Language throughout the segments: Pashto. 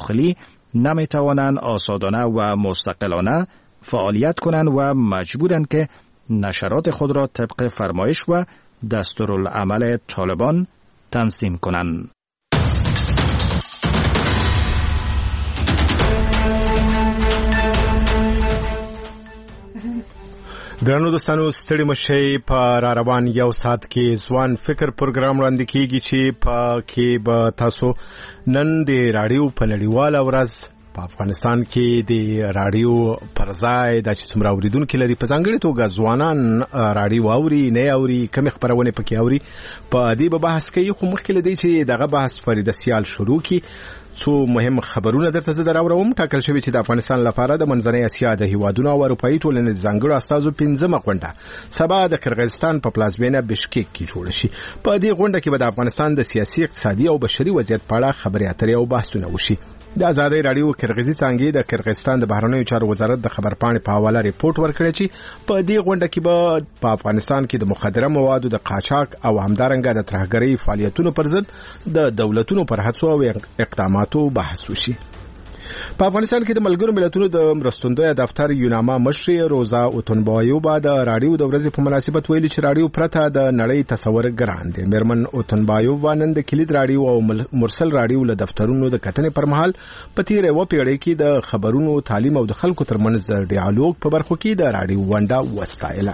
داخلی نمیتوانند آزادانه و مستقلانه فعالیت کنند و مجبورند که نشرات خود را طبق فرمایش و دستورالعمل طالبان تنظیم کنند. درنو دوستانو ستړي مشئ په را روان یو ساعت کې ځوان فکر پروګرام وړاندې کیږي چې په کې به تاسو نن د راډیو په نړیواله ورځ په افغانستان کې د راډیو پر ځای د چې څومره اوریدونکو لري په ځانګړي توګه ځوانان راډیو اوري نه اوري کوم خبرونه پکې اوري په دې به بحث کوي. خو مخکې لدی چې دغه بحث فرید سیال شروع کی څو مهم خبرونه درته زه دراوړم. ټاکل شوی چې د افغانستان لپاره د منځنۍ اسیا د هیوادونو او اروپאי ټولنې ځانګړو استازو 15مه غونډه سبا د قرغیزستان په پلازمینه بشکیک کې جوړ شي. په دې غونډه کې به د افغانستان د سیاسي، اقتصادي او بشري وضعیت په اړه خبرې اترې او بحثونه وشي. د آزادۍ راډیو قرغیزي څنګه د قرغیزستان د بهرنیو چارو وزارت د خبرپاڼې په حواله ریپورت ورکړی چې په دې غونډه کې به په افغانستان کې د مخدره موادو د قاچاق او همدارنګه د ترهګرۍ فعالیتونو پر ضد د دولتونو پر هڅو او اقداماتو بحث وشي. په افغانستان کې د ملګرو ملتونو د مرستندوی دفتر یوناما مشر روزا اوتنبایوبا د راډیو د ورځې په مناسبت ویلي چې راډیو پرته د نړۍ تصور ګران دی. میرمن اوتنبایوبا نن د کلید راډیو او مرسل راډیو له دفترونو د کتنې پر مهال په تیر یو پیړۍ کې د خبرونو، تعلیم او د خلکو ترمنځ د ډیالوګ په برخو کې د راډیو ونډه وستایله.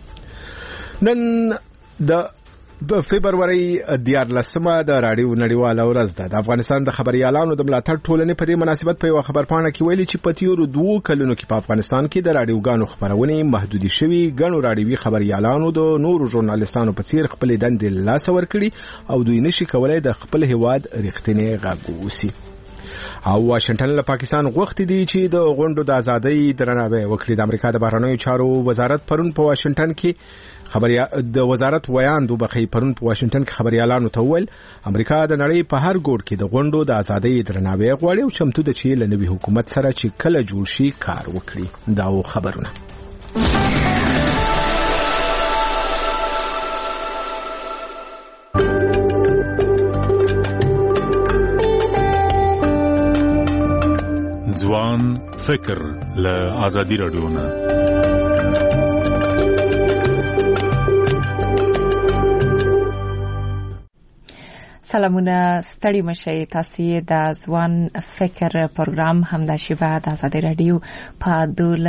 نن د فبرवरी 14 د راډیو نړیواله ورځ ده. د افغانستان د خبريالانو د ملاتړ ټولنې په دې مناسبت په یو خبرپاڼه کې ویلي چې په تیرو 2 کلونو کې په افغانستان کې د راډیوګانو خبرونه محدودي شوي. ګڼو راډیوي خبريالانو د نورو ژورنالیستانو په څیر خپل دندې لاس ورکړي او دوی نشي کولای د خپل هیواد رښتینی غږ وسی. او واشنگټن له پاکستان غوښتي دي چې د غونډو د ازادۍ درناوی وکړي. د امریکا د بهرنیو چارو وزارت پرون په واشنگټن کې د وزارت ویاندو بخې پرون په واشنگټن کې خبريالانو ته ویل امریکا د نړۍ په هر ګوټ کې د غونډو د ازادۍ درناوی غواړي او چمتو ده چې له نوي حکومت سره چې کله جوړ شي کار وکړي. دا خبرونه ځوان فکر له آزادی راډیو نه. سلامونه، ستړي مشئ. تاسو د ځوان فکر پروګرام همدا شیبه د آزادۍ راډیو په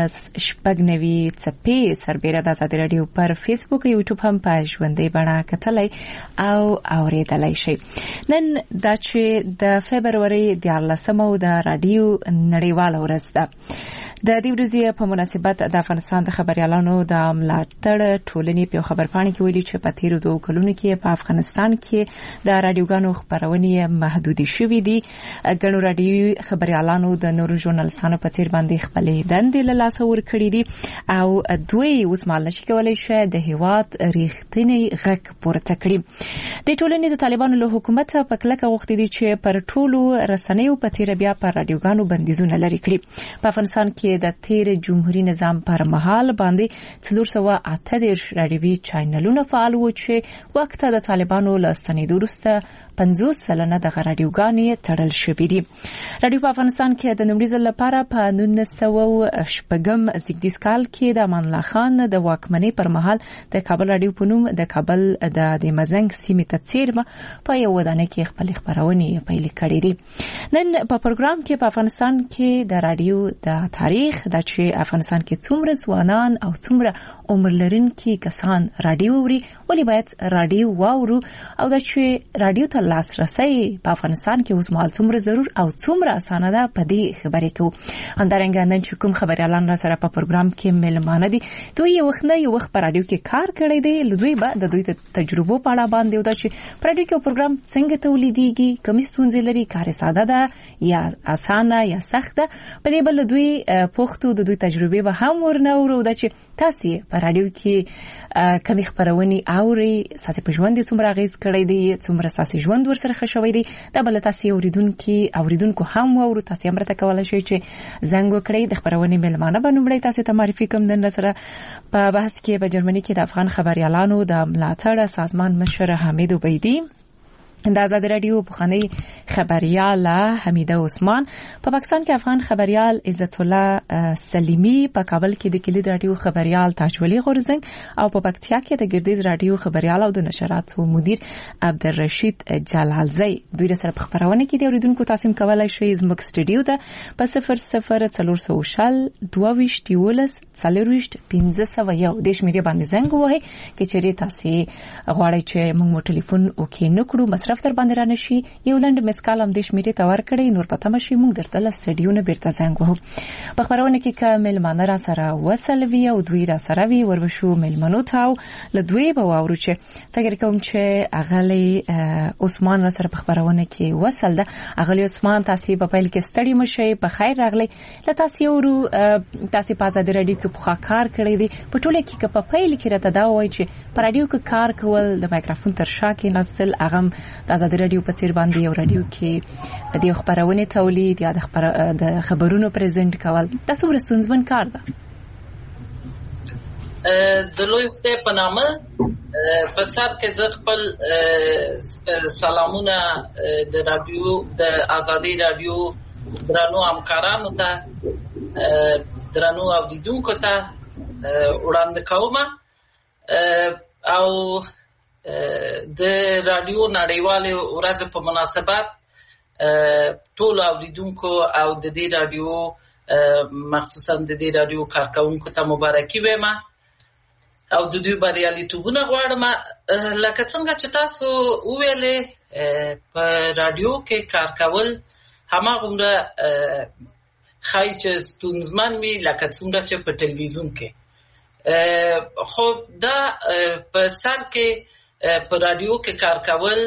12 څپې سربېره د آزادۍ راډیو پر فیسبوک او یوټیوب هم په ژوندۍ بڼه کتلای او اوریدلای شئ. نن د فبرवरी 14 د راډیو نړیواله ورځ ده. د دې ورځې په مناسبت د افغانستان د خبريالانو د ملاتړ ټولنې په خبرپاڼه کې ویلي چې په تیرو 2 کلونو کې په افغانستان کې د راډیوګانو خبرونه محدودي شوې دي. ګڼو راډیوي خبريالانو د نورو ژورنالستانو په څیر باندې خپل دندې له لاسه ورکړې دي او دوی اوس مال نشي کولای شي د هیواد ریښتینی غږ پورته کړي. د ټولنې د طالبانو له حکومت په کلکه غوښتي دي چې پر ټولو رسنیو په تیر بیا پر راډیوګانو بندیزونه لري کړي. په افغانستان کې د تیر جمهوریت نظام پر مهال باندې 408 راډیوي چینلونه فعال وو چې وخت د طالبانو له ستنېدو وروسته 50 سلنه د راډیوګانې تړل شوې دي. راډیو په افغانستان کې د نومړي ځل لپاره په 1906 زیږدیز کال کې د امان الله خان د واکمنۍ پر مهال د کابل راډیو په نوم د کابل د مزنګ سیمې ته څیرمه په یو ودانۍ کې خپل خبرونه پیل کړې دي. نن په پروګرام کې په افغانستان کې د راډیو د تاریخ د چې افغانستان کې څومره ځوانان او څومره عمر لرونکي کسان راډیو اوري، ولې باید راډیو واورو او د چې راډیو ته لاسرسي په افغانستان کې اوس مهال څومره ضرور او څومره اسانه ده په دې خبرې کې. همدارنګه نن چې کوم خبريالان را سره په پروګرام کې ملمانه دي دوی یو وخت په راډیو کې کار کړی دی، دوی به د دوی تجربو په اړه باندې او د چې په راډیو کې پروګرام څنګه تولیدېږي، کومې ستونزې لري، کار ساده ده یا اسانه یا سخته، په دې بل دوی پوښتو د دوی تجربه به هم ورنورو د چې تاسو په راډیو کې کومې خبرونه اوري، تاسو په ژوند څومره غیز کړی دی، څومره تاسو ژوند ورسره خوشوي دی. دا بل تاسو اوریدونکو هم ورو تاسو هم راته کولای شئ چې زنګ وکړئ. د خبرونه ملمانه بنومړی تاسو ته معرفي کوم دن سره په بحث کې په جرمني کې د افغان خبريالانو د ملاتړ سازمان مشر حمید عبیدی د آزاد رادیو پخوانی خبريال حمیده عثمان په پاکستان کې افغان خبريال عزت الله سلیمی په کابل کې د کلید رادیو خبريال تاجولی غورزنګ او په پکتیا کې د ګردیز رادیو خبريال او د نشراتو مدیر عبدالرشید جلالزی دوی سره په خبرونه کې د اوریدونکو تاسو کولای شئ زموږ سټډیو ته په 0040 22 13 40 1501 د شمیرې باندې زنګ وهي کې چیرې تاسو غواړئ چې موږ ټلیفون وکړو نکړو مصرف در باندې را نشي یو لند مسکال هم د شمیرې ته ورکړئ نور پته مشي موږ درته له سټډیو نه بیرته زنګ وهو په خبرونه کې کامل مانه را سره وسلوي او دوی را سره وی ورشو ملمنو تاو له دوی به واورو چې فکر کوم چې اغلی عثمان را سره په خبرونه کې وسل ده اغلی عثمان تاسو په پیل کې ستړي مشي په خیر راغلی له تاسو ورو تاسو په آزاد رادیو کې په کار کړی دی په ټوله کې په پیل کې راته دا وایي چې په رادیو کې کار کول د مایکروفون تر شا کې نستل اغم د آزاد رادیو په تیر باندې یو رادیو کې د خبرونه تولید یا د خبرونو پریزنټ کول تاسو ورسونځمن کار ده د لوی خدای په نامه په سر کې زه خپل سلامونه د رادیو د آزادي رادیو درنو همکارانو ته درنو اوریدونکو ته وړاندې کوم او د رادیو نړیوالې ورځ په مناسبت ټول اوریدونکو او د دې رادیو مخصوصا د دې رادیو کارکونکو ته مبارکي وایم او د دوی بریالیتوبونه غواړم لکه څنګه چې تاسو وویلې په رادیو کې کار کول هماغومره ښایي چې ستونزمن وي لکه څنګه چې په ټلویزیون کې خو دا په سر کې په رادیو کې کار کول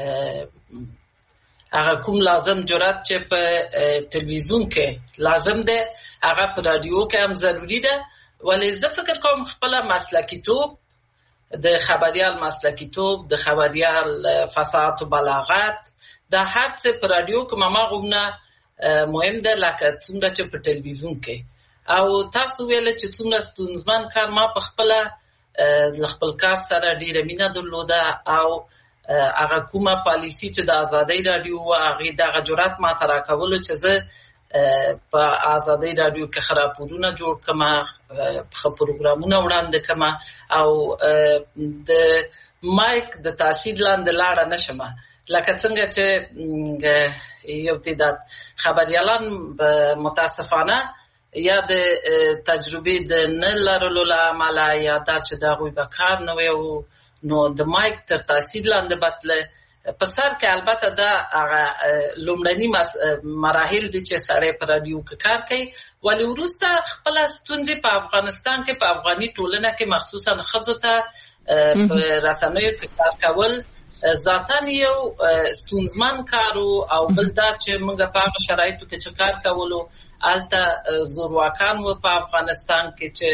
هغه کوم لازم جرأت چې په ټلویزیون کې لازم ده هغه په رادیو کې هم ضروری ده ولی زه فکر کوم خپل مسلکیتوب د خبريال مسلکیتوب د خبريال فصاحت او بلاغت دا هر څه په رادیو کې ماغومنه مهم ده لکه څنګه چې په ټلویزیون کې او تاسو ویل چې څنګه ستونزمن کار ما په خپل کار سره ډیره مینه درلوده او هغه کومه پالیسی چې د آزادۍ رادیو هغه د جرأت ما ترا کول چې زه په آزادۍ رادیو کې خبرونه جوړ کما پروګرامونه وړاندې کما او د مایک د تاثیر لاندې لاړه نشم لکه څنګه چې یو تعداد خبريالان متاسفانه یا د تجربه د نه لرلو لامل یا د چې دا غوي بکار نه وي نو د مایک تر تاثیر لاندې بتله په سر کې البته دا هغه لومړني مراحل دي چې سره پر رادیو کې کار کوي ولی ورسته خپل ستونزې په افغانستان کې په افغاني ټولنه کې مخصوصا خزو ته په رسنیو کې کار کول ذاتاً یو ستونزمن کارو او بل دا چې موږ په هغه شرایطو کې چې کار کولو البته زورواکان و په افغانستان کې چې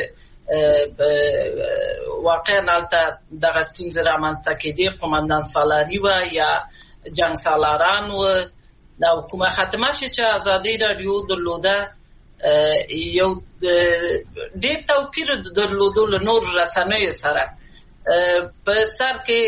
واقعا البته دغه ستونزې رامنځته کېدې قومندان سالاري و یا جنگ سالاران و د حکومت ختمه شي چې آزادۍ رادیو درلوده یو ډېر توپیر درلودو له نور رسنیو سره په سر کې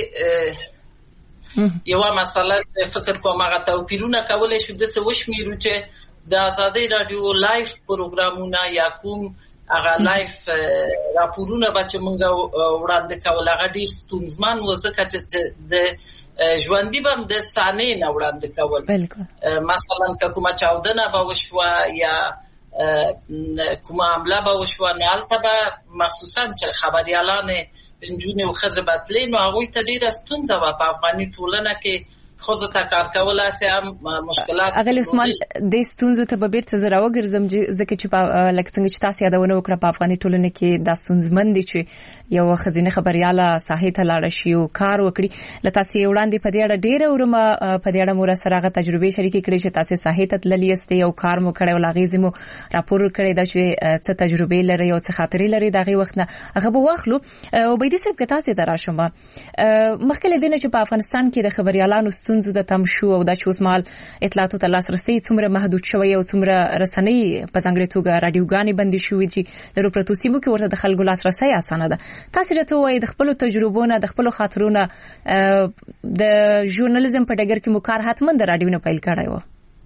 یو مسله فکر کوم هغه توپیرونه کولای شو د څه وشمیرو چې د آزادۍ رادیو لایف پروګرامونه یا کوم هغه لایف راپورونه چې موږ وړاندې کول هغه ډیر ستونزمن و ځکه چې د ژوندۍ بم د سانې نه وړاندې کول مثلا کومه چاودنه به وشوه یا کومه حمله به وشوه نه البته مخصوصا چې خبريالان نجونې او ښځې بتلې نو هغوی ته ډېره ستونزه وه په افغاني ټولنه کې ښځو ته کار کول هسې هم مشکلات اغلی عثمان دې ستونزو ته به بیرته زه راوګرځم ځکه چې لکه څنګه چې تاسو یادونه وکړه په افغاني ټولنه کې دا ستونزمن دي چې یو ښځینه خبرياله ساحې ته لاړه شي او کار وکړي له تاسو وړاندې په دې اړه ډېره ورمه په دې اړه مو سره هغه تجربه شریکې کړې چې تاسو ساحې ته تللی یاست یو کار مو کړی او لاغې زمو راپور کړی دا چې څه تجربه لري او څه خاطرې لري دغه وخت نه هغه به واخلو او به دې سب کې تاسو ته راشم مخکې له دې چې په افغانستان کې د خبريالانو ستونزو د تم شو او د چوسمال اطلاعاتو ته لاسرسي څومره محدود شوی او څومره رسنۍ په ځانګړي توګه رادیوګانې بندي شوې چې د پروتو سیمو کې ورته د خلکو لاسرسي اسانه ده. تاسو راته وایي د خپل تجربو نه د خپل خاطرونو د ژورنالیزم په ډګر کې مو کار حتمن د رادیو نه پیل کړی و.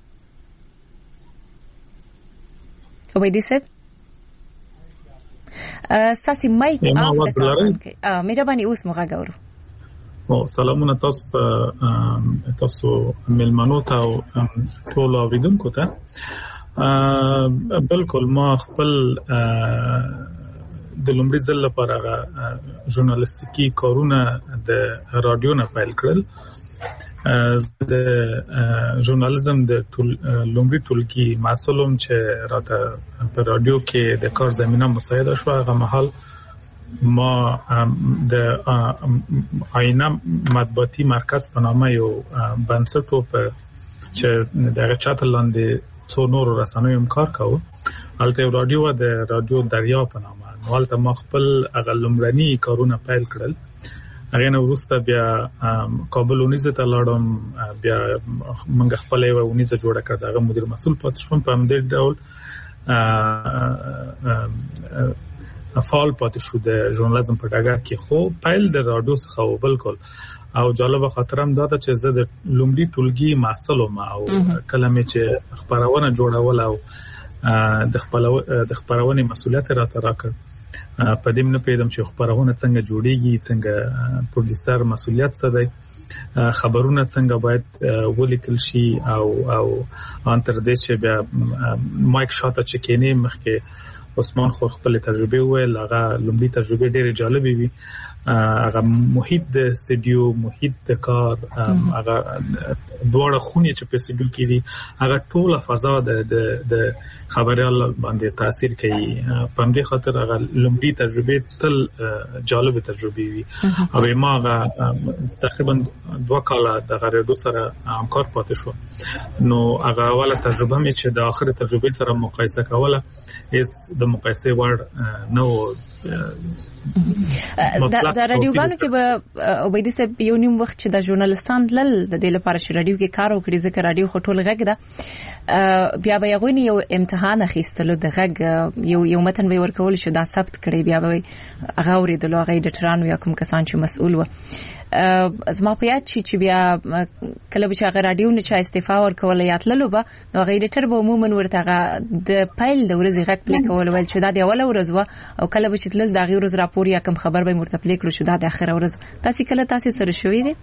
وبېدې صاحب ساسي مایک آف ده مهرباني اوس موږ غواړو. او سلامونه تاسو ملمنو ته او ټول اوریدونکو ته. بالکل ما خپل د لومړي ځل لپاره ژورنالیستیکي کارونه د رادیو نه پیل کړل. د ژورنالیزم د لومړي ټولګي مسولم چې راته په رادیو کې د کار زمينه مساعده شو. هغه مهال ما د آینه مطبوعاتي مرکز په نامه یو بنسټ په چې دغه چاتر لاندې څو نور رسنیو هم کار کاوه. البته رادیو د رادیو دریا په نامه نوالته ما خپل هغه لومړني کارونه پیل کړل. هغه نو وروسته بیا کابل ونیزه ته لاړم. بیا موږ خپل یو ونیزه جوړه کړه. هغه مدیر مسؤل پاتې شوم. په همدې ډول فعال پاتې شو د ژورنالیزم په ډګر کې. خو پیل د رادیو څخه بالکل او جالبه خاطرم دا چې زه د لومړي ټولګي مسؤلم او کلمې چې خبرونه جوړول او د خبرونه مسؤلیت راته راکړ. په دې نه پیدم چې خبرونه څنګه جوړیږي، څنګه پروډوسر مسؤلیت څه دی، خبرونه څنګه باید ولیکل شي او ان تر دې چې بیا مایک شاته چې کینې مخکې عثمان خو خپل تجربه ویل. هغه لومړی تجربه ډېره جالبه وي. هغه محیط د استودیو، محیط د کار، هغه دواړه خونې چې په استودیو کې دي، هغه ټوله فضا د خبريال باندې تاثیر کوي. په دې خاطر هغه لومړی تجربه تل جالبه تجربه وي. او ما تقریبا 2 کاله د غریدو سره همکار پاتې شو. نو هغه اوله تجربه مې چې د اخر تجربه سره مقایسه کوله هیڅ د مقایسه وړ نو. د رادیوګانو کې به وبېدې صاحب یو نیم وخت چې د ژورنالستان لل د دې لپاره چې رادیو کې کار وکړي، ځکه رادیو خو ټول غږ ده. بیا به یو یو امتحان اخیستلو د غږ یو متن به ورکول شو، دا ثبت کړي، بیا به هغه اورېدلو، هغه ډاکټران یا کوم کسان چې مسؤل و. زما په یاد چې بیا کله به هغه رادیو نه چا استعفا ورکول یا تللو به نو هغه ډاکټر به عموما ورته د فایل د ورځې غږ پلی کول ول چې دا د اوله ورځ و، او کله به چې تل د غیر ورځ راپور یا کوم خبر به مرته پلی کړو شو دا د اخر ورځ. تاسو کله سره شوې دي؟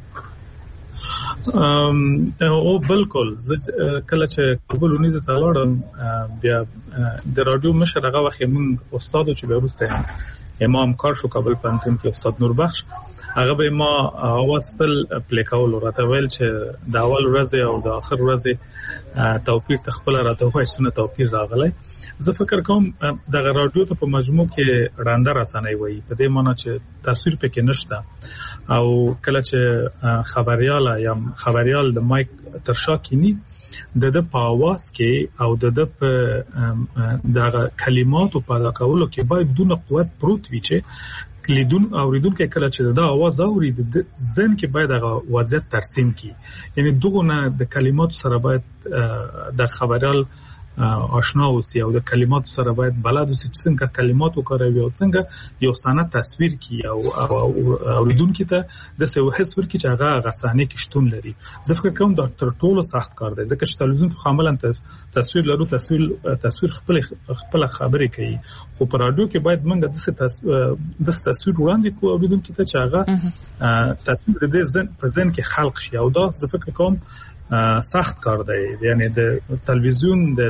او بالکل کله چې کابل ونیزه ته لاړم بیا د رادیو مشر هغه وخت موږ استاد چې به وروسته امام کار شو کابل پانتون کې استاد نوربخش، هغه به ما واستل پلیکاول راته ویل چې د اول ورځ او د اخر ورځ توپیر تخپل راته وایي چې توپیر راغلی. زه فکر کوم د رادیو ته په مجموع کې رانده رسنۍ وایي، په دې معنی چې تصویر پکې نشته. او کله چې خبريال د مایک تر شا کینی د په आवाज کې او د په دغه کلماتو په کولو کې باید دونه قوت پروت وي چې لیدون اوریدونکو کله چې دا आवाज اوري د ځین کې باید هغه وضعیت ترسیم کی. یعنی دغه د کلماتو سره باید د خبريال آشنا اوسي او د کلماتو سره باید بلد اوسي چې څنګه کلمات وکاروي او څنګه یو سند تصویر کی او اوریدونکو ته د څه وحس ورکړي چې هغه غسانه کې شتون لري. زه فکر کوم دا تر ټولو سخت کار دی، ځکه چې تلویزیون خو عملاً تصویر لرو، تصویر خپل خبرې کوي. خو په رادیو کې باید موږ د تصویر وړاندې کوو اوریدونکو ته چې هغه تصویر د ځین کې خلق شي. او دا زه فکر کوم سخت کار دی. یعنی د تلویزیون د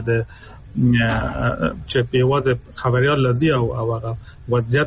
چې په واځه خبريال لذي او هغه وضعیت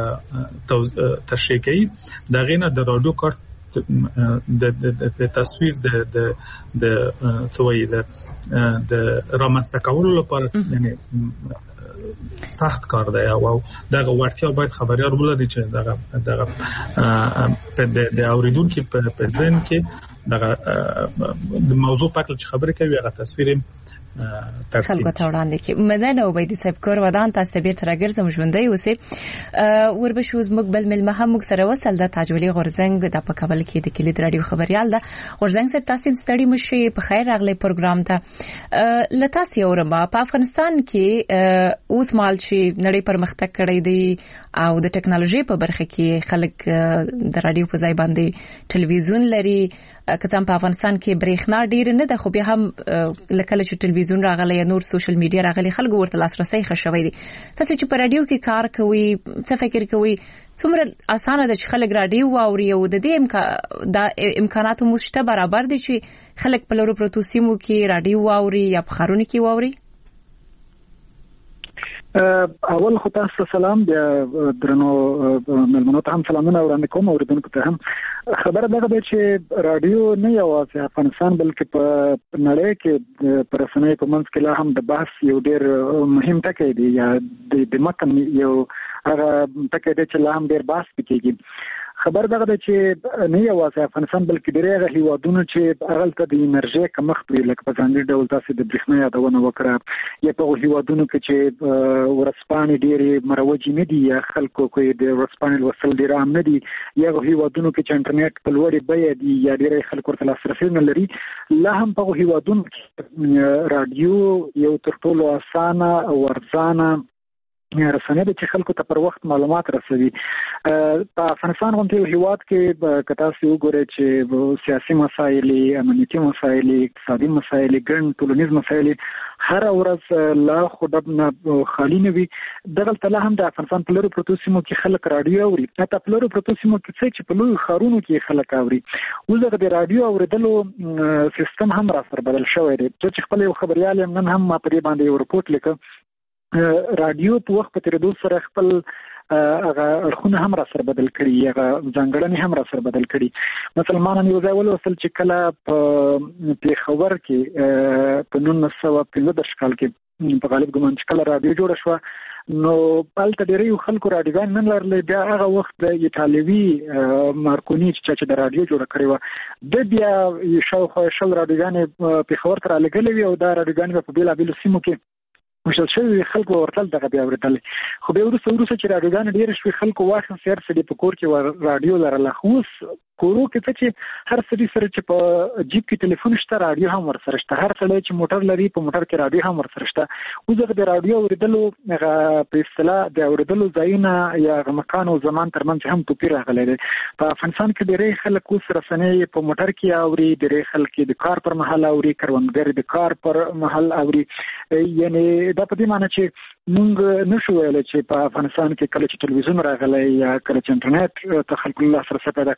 تشریح کوي، دا غینه د رادیو کار د تصویر د څوي د رامنځته کولو لپاره یعنی سخت کار دی. او دغه ورتیا باید خبريال ولري چې دغه د اوریدونکو په ذهن کې دغه د موضوع په اړه خبرې کوي هغه تصویر خلکو ته وړاندې کی مدن او بيدي صاحب کور ودان تاسو به تر راګرځم ژوندۍ اوسې وربشوز مقبل مل محمد سره وصل د تاجولي غورزنګ د پکابل کې د کلید رادیو خبريال ده غورزنګ صاحب تاسو ستړي مشي په خیر راغلي پروګرام ته لتاسي اورما په افغانستان کې اوس مال شي نړۍ پرمختګ کړی دی او د ټکنالوژي په برخه کې خلک د رادیو په ځای باندې ټلویزیون لري کله په افغانستان کې برېښنا ډیر نه ده خو به هم لکه چې ټلویزیون راغلی نور سوشل میډیا راغلی خلکو ورته لاسرسي خښوي دي تاسو چې په رادیو کې کار کوي څه فکر کوي څومره اسانه ده چې خلک رادیو واوري او د دې امکانات مشته برابر دي چې خلک په لورو پروتو سیمو کې رادیو واوري یا په خارونو کې واوري اول خو تاسو سلام بیا درنو ملمنو ته هم سلامونه وړاندې کوم اوریدونکو ته هم خبره ده چې رادیو نه یوازې افغانستان بلکې په نړۍ کې پر رسنۍ په منځ کې لا هم د بحث یو ډیر مهم ټکی دی یا د متن یو هغه ټکی دی چې لا هم ډیر بحث کیږي خبر ده چې نه یوازې افغانستان بلکې ډېر هیوادونو چې هغه د انرژي کمښت لري لکه په ځانګړي ډول تاسو د برېښنا یادونه وکړه یا په هیوادونو کې چې ورسپانې ډېرې مروجې نه دي یا خلکو کې د ورسپانې وسل ډېر عام نه دي یا هیوادونو کې چې انټرنیټ په لوړې بیه دي یا ډېر خلکو ورته لاسرسي نه لري لا هم په هیوادونو کې رادیو یو تر ټولو اسانه او ارزانه رسنۍ د چې خلکو ته پر وخت معلومات رسوي په افغانستان غونډه هیواد کې کتا سي وګورئ چې سیاسي مسایل امنیتي مسایل اقتصادي مسایل ګڼ ټولنیز مسایل هر ورځ لا خودبنه خالی نه وي دغه تل هم د افغانستان په لوري پروتو سیمو کې خلک رادیو اوري حتی په لوري پروتو سیمو کې چې په لوی خارونو کې خلک اوري اوس د رادیو اوریدلو سیستم هم را سره بدل شوی دی چې خپل خبريال نن هم په دې باندې یو رپورت لیکه رادیو په وخت په تیریدو سره خپل هغه اړخونه هم را سره بدل کړي هغه ځانګړنې هم را سره بدل کړي مسلمانان یو ځای ولوستل چې کله په پیښور کې په 1915 کال کې په غالب ګمان چې کله رادیو جوړه شو نو پالته ډېری خلکو رادیوګان نن لرل بیا هغه وخت د ایتالوي مارکونی چې د رادیو جوړه کړی و د بیا شاوخوا رادیوګان پیښور ته رالګلې وي او دا رادیوګان په بیلابیلو سیمو کې مشل شوی خلکو ورتل دغه بیا ورتل خو به ورسره چې رادیوګان ډیر شوی خلکو واخ سیر سړي په کور کې رادیو لرله خوس کورو کې چې هر سړي سره چې په جیب کې ټلیفون شته رادیو هم ورسره شته هر سړی چې موټر لري په موټر کې رادیو هم ورسره شته اوس د رادیو اوریدلو په اصطلاح د اوریدلو ځایونه یا مکان او زمان ترمنځ هم توپیر راغلی دی په افغانستان کې ډېر خلک اوس رسنۍ په موټر کې اوري ډېر خلک د کار پر مهال اوري کروندګر د کار پر مهال اوري یعنی دا په دې معنی چې موږ نشو ویل چې په افغانستان کې کله چې ټلویزیون راغلی یا کله چې انټرنیټ ته خلکو لاسرسي پیدا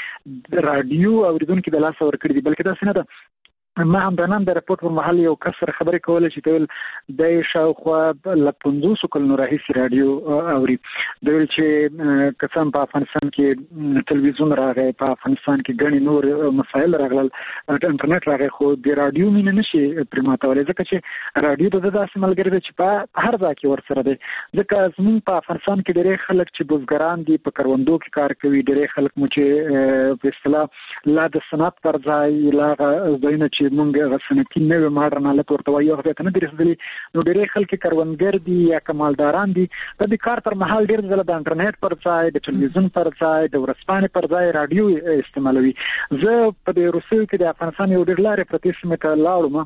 کړی رادیو اوریدونکو د لاس ور کړی دي بلکې دا څه نه ده ما هم د نن د رپورت پر مهال یو کسر خبرې کوله چې ټول د شاوخوا ل 15 کلونو راهیسې رادیو اوري دوی چې قسم په افغانستان کې ټلویزیون راغی په افغانستان کې ګڼ نور مسایل راغلل انټرنیټ راغی خو د رادیو مين نشي پرماتولې ځکه چې رادیو د داسې ملګری دی چې په هر ځای کې ورسره دی ځکه زموږ په افغانستان کې ډېر خلک چې بزګران دي په کروندو کې کار کوي ډېر خلک مو چې په اصطلاح لا د صنعت پر ځای لا ځایونه چې مونږ غسنتی نوې ماډرن حالت ورته وایو هغه ته نه درېدلې نو ډېر خلک کروندګر دي یا کمالداران دي د دې کار پر مهال ډېر ځله د انټرنیټ پر ځای د ټلویزیون پر ځای د ورځپاڼې پر ځای رادیو استعمالوي زه په دې روسیې کې د افغانستان یو ډېر لارې پرتې سیمې ته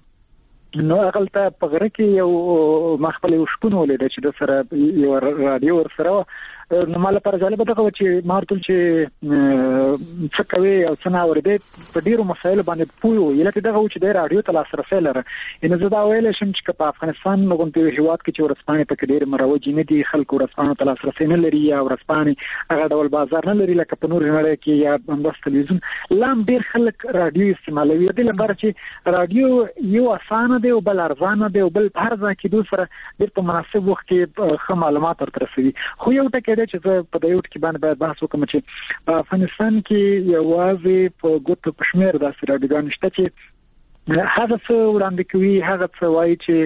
لاړم نو هغه په غره کې یو مخبل یو شپون ولید چې د سره یو رادیو ور سره نو مال پر ځاله به دغه چې مارتل چې څه کوي او څه نه اورېدې په ډیرو مسایلو باندې پوهو یلته دغه چې د رادیو ته لاسرسي لري ان زه دا ویل شم چې په افغانستان غونډه هیواد کې چې ورسپانې په ډیر مروج نه دي خلکو ورسپانې ته لاسرسي نه لري یا ورسپانې هغه ډول بازار نه لري لکه په نور نړۍ کې یا بس ټلویزیون لام ډیر خلک رادیو استعمالوي د لپاره چې رادیو یو اسانه دی او بل ارزانه دی او بل هر ځای کې دوسره ډیر په مناسب وخت کې ښه معلومات ورته رسوي خو یو ټکی چې په دې وخت کې باندې بحث وکم چې په افغانستان کې یوازې په ګوتو پښمیر داسې رادیوګان شته چې هغه څه وړاندې کوي هغه څه وایي چې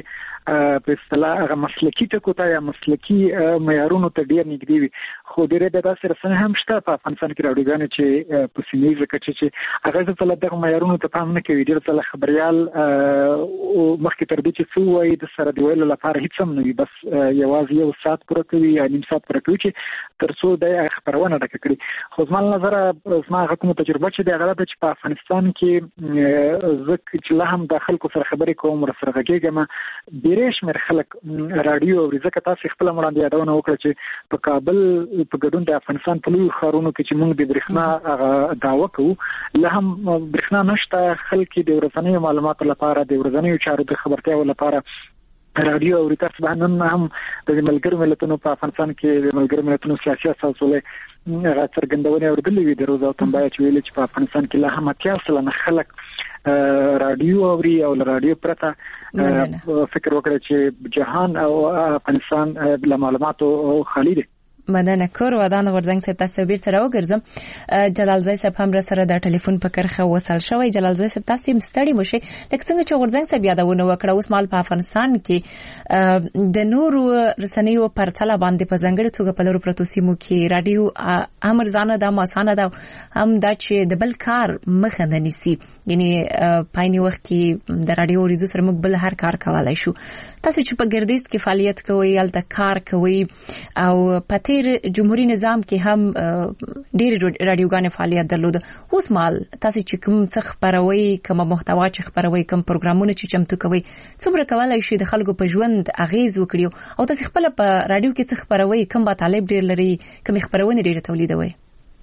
په اصطلاح هغه مسلکی ټکو ته یا مسلکی معیارونو ته ډیر نږدې وي. خو ډیره د داسې رسنۍ هم شته په افغانستان کې راډیوګانې چې په سیمه کې چې هغه ځل دغه معیارونو ته پام نه کوي. ډیر ځله خبريال مخکې تر دې چې څو وایي د سره دی ویلو لپاره هیڅ هم نه وي، بس یوازې یو ساعت پوره کوي یا نیم ساعت پوره کوي چې ترڅو د خبرونه ډکه کړي. خو زما نظر زما کومه تجربه چې د هغه د چې په افغانستان کې زکه چې له هم د خلکو سره خبرې کوم سره غږیږم ډیره شمېر خلک رادیو او ځکه تاسو خپل مړاندې یادونه وکړه چې په کابل په ګډون د افغانستان په لوی ښارونو کې چې موږ د برېښنا دعوه کوو له هم برېښنا نشته، خلک د ورځنیو معلوماتو لپاره د ورځنیو چارو د خبرتیا لپاره رادیو او تاسو باندې هم د ملګرو ملتونو په افغانستان کې د ملګرو ملتونو سیاسي اساسولې څرګندونه اوریدلې وي. د روزا تنبایا چې ویل چې په افغانستان کې له هم 80% خلک رادیو اوري او رادیو پرته فکر وکړي چې جهان او افغانستان له معلوماتو خالی دي. مدنه کور ودان ورزنګ صاحب تاسو بیرته راوګرځم. جلال زای صاحب هم سره د ټلیفون په کرخه وصل شوی. جلال زای صاحب تاسو مستړی مشه لکه څنګه چې ورزنګ صاحب یادونه وکړه اوس مال په افغانستان کې د نورو رسنیو پر تل باندې په ځنګړې توګه په لورو پروتو سیمو کې رادیو امر ځانه د ماسانه دا هم دا چې د بل کار مخه نه نیسي، یعنی پایني وخت کې د رادیو ریډیو سره موږ بل هر کار کولای شو. تاسو چې په ګردیز کې فعالیت کوئ الته کار کوئ او پته جمهوریت نظام کې هم ډېر رادیوګانې فعالیت درلود. اوس مال تاسو چې کوم څه خبروي، کوم محتوا چې خبروي، کوم پروګرامونه چې چمتو کوي، څومره کولای شي د خلکو په ژوند اغیز وکړي او تاسو خپل په رادیو کې څه خبروي، کوم با طالب ډېر لري، کوم خبرونه ډېر تولیدوي؟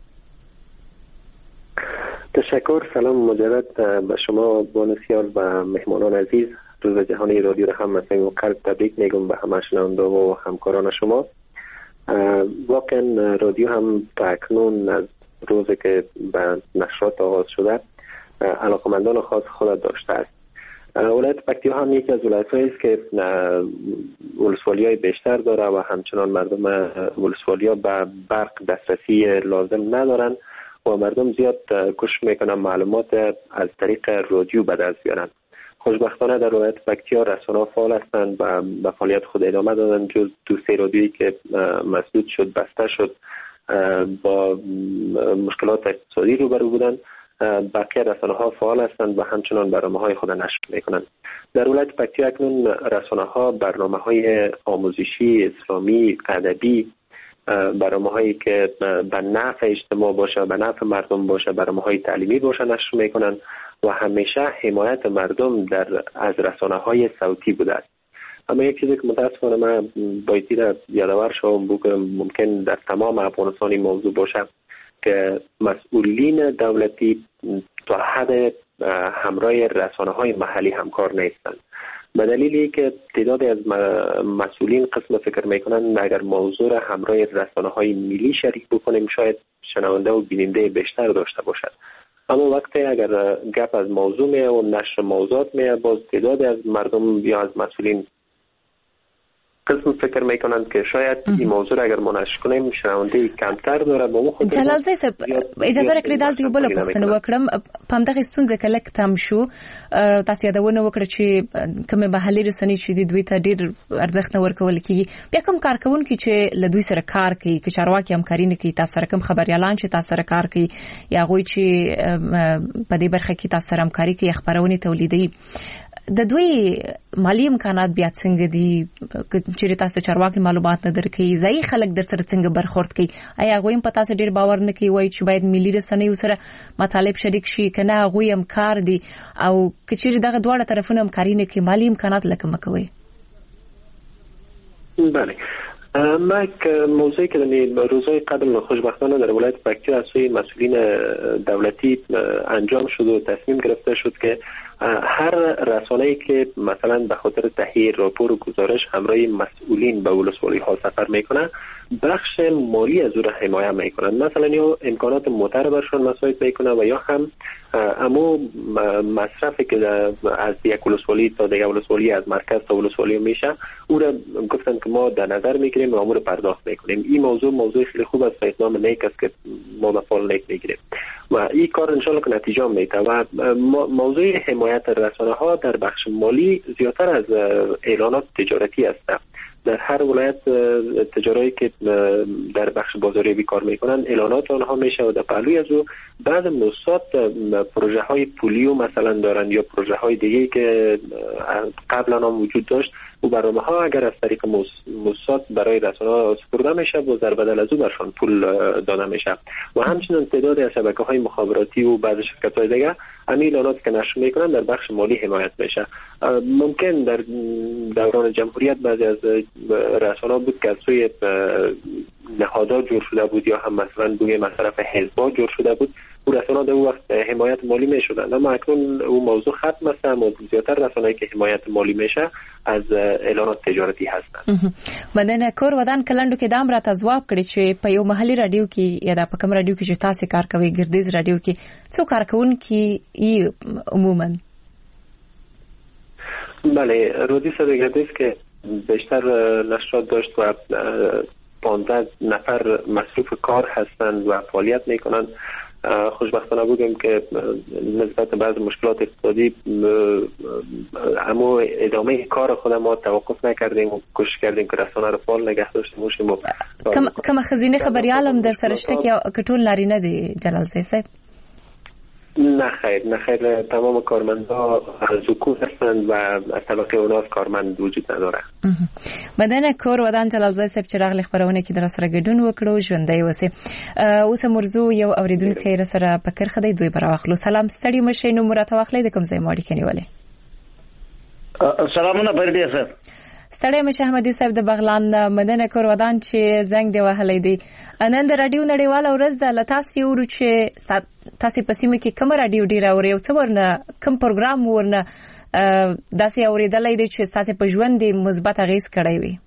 تشکر. سلام مجدد به شما بانسیار و مهمانان عزیز. روز جهانی رادیو را هم مثلا قلب تبریک میگم به همه شنونده و همکاران شما. واقعا رادیو هم اکنون از روزی که به نشرات آغاز شده علاقمندان خاص خود داشته است. ولایت پکتیا هم یکی از ولایت‌هایی است که ولسوالی‌های بیشتر داره و همچنان مردم ولسوالیا به برق دسترسی لازم ندارن و مردم زیاد کوشش میکنن معلومات از طریق رادیو به دست بیارن. خوشبختانه در ولایت پکتیا رسانه‌ها فعال هستند و به فعالیت خود ادامه دادن. جز 2-3 رادیویی که مسدود شد، بسته شد، با مشکلات اقتصادی روبرو بودند، بقیه رسانه‌ها فعال هستند و همچنان برنامه‌های خود نشر می‌کنند. در ولایت پکتیا اکنون رسانه‌ها برنامه‌های آموزشی، اسلامی، ادبی، برنامه‌هایی که به نفع اجتماع باشه، به نفع مردم باشه، برنامه‌های تعلیمی باشه نشر می‌کنند و همیشه حمایت مردم از رسانه‌های صوتی بوده است. اما یک چیزی که متاسفانه من بایدی را یادآور شوم بود که ممکن در تمام افغانستان این موضوع باشه که مسئولین دولتی تا حد همراه رسانه‌های محلی همکار نیستند. به دلیلی که تعدادی از مسئولین قسم فکر میکنن اگر موضوع را همراه رسانه‌های ملی شریک بکنیم شاید شنونده و بیننده بیشتر داشته باشد. اما وقتی اگر گپ از موضوع میه و نشر موضوعات میه باز تعدادی از مردم یا از مسئولین قسم فکر میکنند که شاید این موضوع اگر ما نشر کنیم شنونده کمتر داره. به مو خود جلال زای صاحب اجازه راکړئ دلته یو بل پوښتنه وکړم. په همدغه ستونزه کې لک تم شو تاسو یادونه وکړه چې کوم محلي رسنۍ چې د دوی ته ډیر ارزښت نه ورکول کیږي، بیا کوم کارکونکي چې له دوی سره کار کوي، که چارواکي همکاري نه کوي، تاسو سره کوم خبريالان چې تاسو سره کار کوي یا غوي چې په دې برخه کې تاسو سره همکاري کوي، خبرونه تولیدي، د دوی مالی امکانات بیا څنګه دي؟ چې تاسو چارواکي معلومات نه درکې، ځای خلک در سره څنګه برخورد کوي؟ آیا غویم په تاسو ډیر باور نه کوي وای چې باید ملي رسنۍ سره مطالب شریک شي کنه غوی امکار دي او کچېری دغه دواړه طرفونه همکاري نه کوي، مالی امکانات لکه مکوي؟ بله، ما یک موضوعی که در روزهای قبل خوشبختانه در ولایت پکتیا از سوی مسئولین دولتی انجام شد و تصمیم گرفته شد که هر رسانه‌ای که مثلا به خاطر تهیه راپور و گزارش همراه مسئولین به ولسوالی ها سفر میکنه بخش مالی از او را حمایت میکنند. مثلا یا امکانات موتر برشان مساعد میکنه و یا هم امو مصرفی که از یک ولسوالی تا دیگه ولسوالی، از مرکز تا ولسوالی میشه، او را گفتن که ما در نظر میگیریم و امور رو پرداخت میکنیم. این موضوع خیلی خوب است و اقدام نیک است که ما به فال نیک میگیریم و این کار انشالله که نتیجه میده. و موضوع حمایت رسانه ها در بخش مالی زیادتر از اعلانات تجارتی است. در هر ولایت تجاری که در بخش بازاریابی کار میکنن اعلانات آنها میشه و در پهلوی از او بعض موسسات پروژه های پولیو مثلا دارن یا پروژه های دیگه که قبلا هم وجود داشت و برنامه ها اگر از طریق موسسات برای رسانه‌ها سپرده میشه و در بدل از او برشان پول داده میشه. و همچنین تعدادی از شبکه‌های مخابراتی و بعض شرکت‌های دیگه همین اعلاناتی که نشر میکنن در بخش مالی حمایت میشه. ممکن در دوران جمهوریت بعضی از رسانه‌ها بود که از سوی نهادها جور شده بود یا هم مثلا بوی مصرف حزب‌ها جور شده بود و رسانه‌ها در اون وقت حمایت مالی میشدن. اما اکنون اون موضوع ختم است و زیاتر رسانه‌ای که حمایت مالی میشه از اعلانات تجارتی هستند. مدن کور ودان کلندو کې دام را تزواب کړی چې په یو محلي رادیو کې یا د پکم رادیو کې چې تاسو کار کوي ګردیز رادیو کې څو کارکونکي ای عموما؟ بله، رادیو صدای گردیز که بیشتر نشرات داشت و 15 نفر مصروف کار هستند و فعالیت میکنند. خوشبختانه بودیم که نسبت به بعض مشکلات اقتصادی اما ادامه کار خود ما توقف نکردیم و کوشش کردیم که رسانه رو فعال نگه داشته باشیم. کم خزینه خبریالم در سرشته که ټول نارینه دي جلال صاحب؟ نه خیر تمام کارمندها از حکومت هستند و از طبقه اونها کارمند وجود نداره. مدن کور ودان جلال صاحب چې راغلی خبرونه کې در سره ګډون وکړو ژوندۍ اوسې. اوس موضوع یو اوریدونکو را سره پکر خدای دوی براخلو. سلام ستړي مشه نو مرته واخلې د کوم ځای ماړي کنيواله. سلامونه بردي صاحب. ستړي مشه احمدي صاحب د بغلان مدن کور ودان چې زنګ دی وهلې دی. نن د رادیو نړیواله ورځ د لتاسي ورو چې تاسو په سیمه کې کوم رادیو ډیر اوري او څو ورنه کوم پروګرام ورنه داسې اوریدلای دی چې تاسو په ژوند دی مثبت اغیز کړی وي؟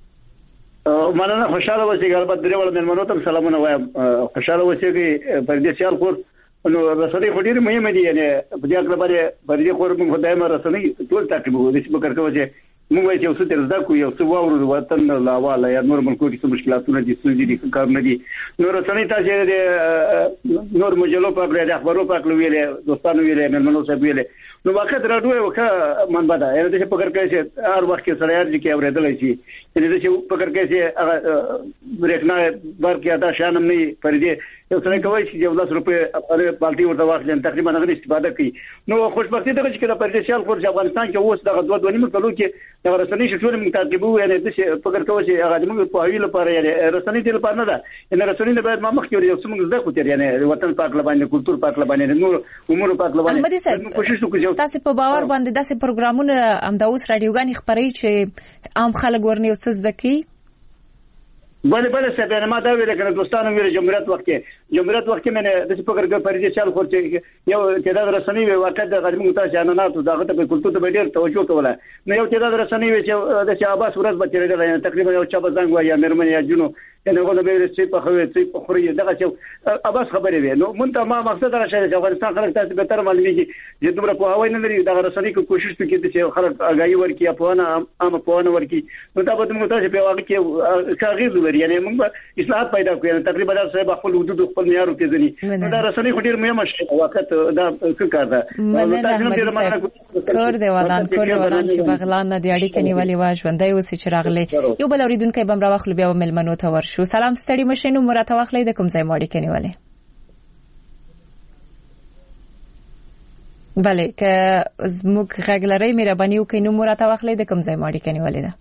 مننه، خوشاله اوسئ. البته درې وړ مېلمنو ته سلامونه وایم. خوشاله اوسئ په دې سیال خور نو رسنۍ خوري مهمه دي، یعنی په دې اړه باندې خور موږ خدای مې رسنۍ ټول تعقیبوو د څه فکر کوي چې موږ یو څه تر زده کو یو څه واورو وطن لا والا یا نور ملکو کې څه مشکلاتونه دي څه دي کار نه دي. نو رسنۍ تاسو د نور مجلو په اړه د اخبارو په اړه ویلې دوستانو ویلې مېلمنو صاحب ویلې نو واقعا راډیو وکړه منبع ده. یعنی د فکر کوي چې هر وخت کې سره یاد کې اورېدلای شي. یعنی د فکر کوي چې برېښنا ورکې ادا شانم نه پرې یو څه کوي چې 10 روپے پارټي ورته واخلي تقریبا هغه استفاده کوي. نو خوشبختي ده چې د پردیسیال خور افغانستان کې اوس دغه 2.5 کلو کې د رسنۍ شټول موږ تعقیبو. یعنی د فکر کوي چې هغه موږ په ویلو لپاره یعنی رسنۍ د لپاره نه ده. یعنی رسنۍ باید ما مخ کې یو څه موږ زده کوو، یعنی وطن پاک لبانې کلچر پاک لبانې نور امور پاک لبانې کوشش وکړو. تاسو په باور باندې داسې پروګرامونه هم د اوس رادیوګانې خبري چې عام خلک ورني او څه زده کوي؟ بله صاحب، ما دا ویل کنه دوستانو ویل جمهوریت وخت کې مې د فکر کوي پرې چې چل خور چې یو تعداد رسنۍ وي واقع د غږ مونږ ته ځانانات دغه ته په کلتور ته ډېر توجه کوله. نو یو تعداد رسنۍ وي چې د شعباس ورځ به تیرېدل، تقریبا یو چا بزنګ وای یا مرمن یا جنو یعنی هغه به چې په خوي چې په خوري دغه چې اباس خبرې وي. نو مونږ ته ما مقصد راشه چې افغانستان خلک تاسو به تر معلومیږي چې دومره په هواي نه لري د رسنۍ کو کوشش وکړي چې خلک اگاهي ورکړي عام په ورکړي. نو دا به موږ ته په واقع کې کاغذ لري، یعنی موږ اصلاحات پیدا کړو. تقریبا دا صاحب خپل حدود خپل معیار کې ځنی دا رسنۍ خډیر مهمه شي وخت دا څه کار ده. کور دی ودان چې بغلان نه دی اړیکې نیولې و ژوندۍ اوسې چې راغلي. یو بل اوریدونکو بم راوخلو بیا ملمنو ته ورشو. سلام ستړي مشینو مرته واخلې د کوم ځای ماړي کې نیولې؟ بله که زموږ غږ لري مهرباني وکړئ نو مرته واخلې د کوم ځای ماړي کې نیولې ده.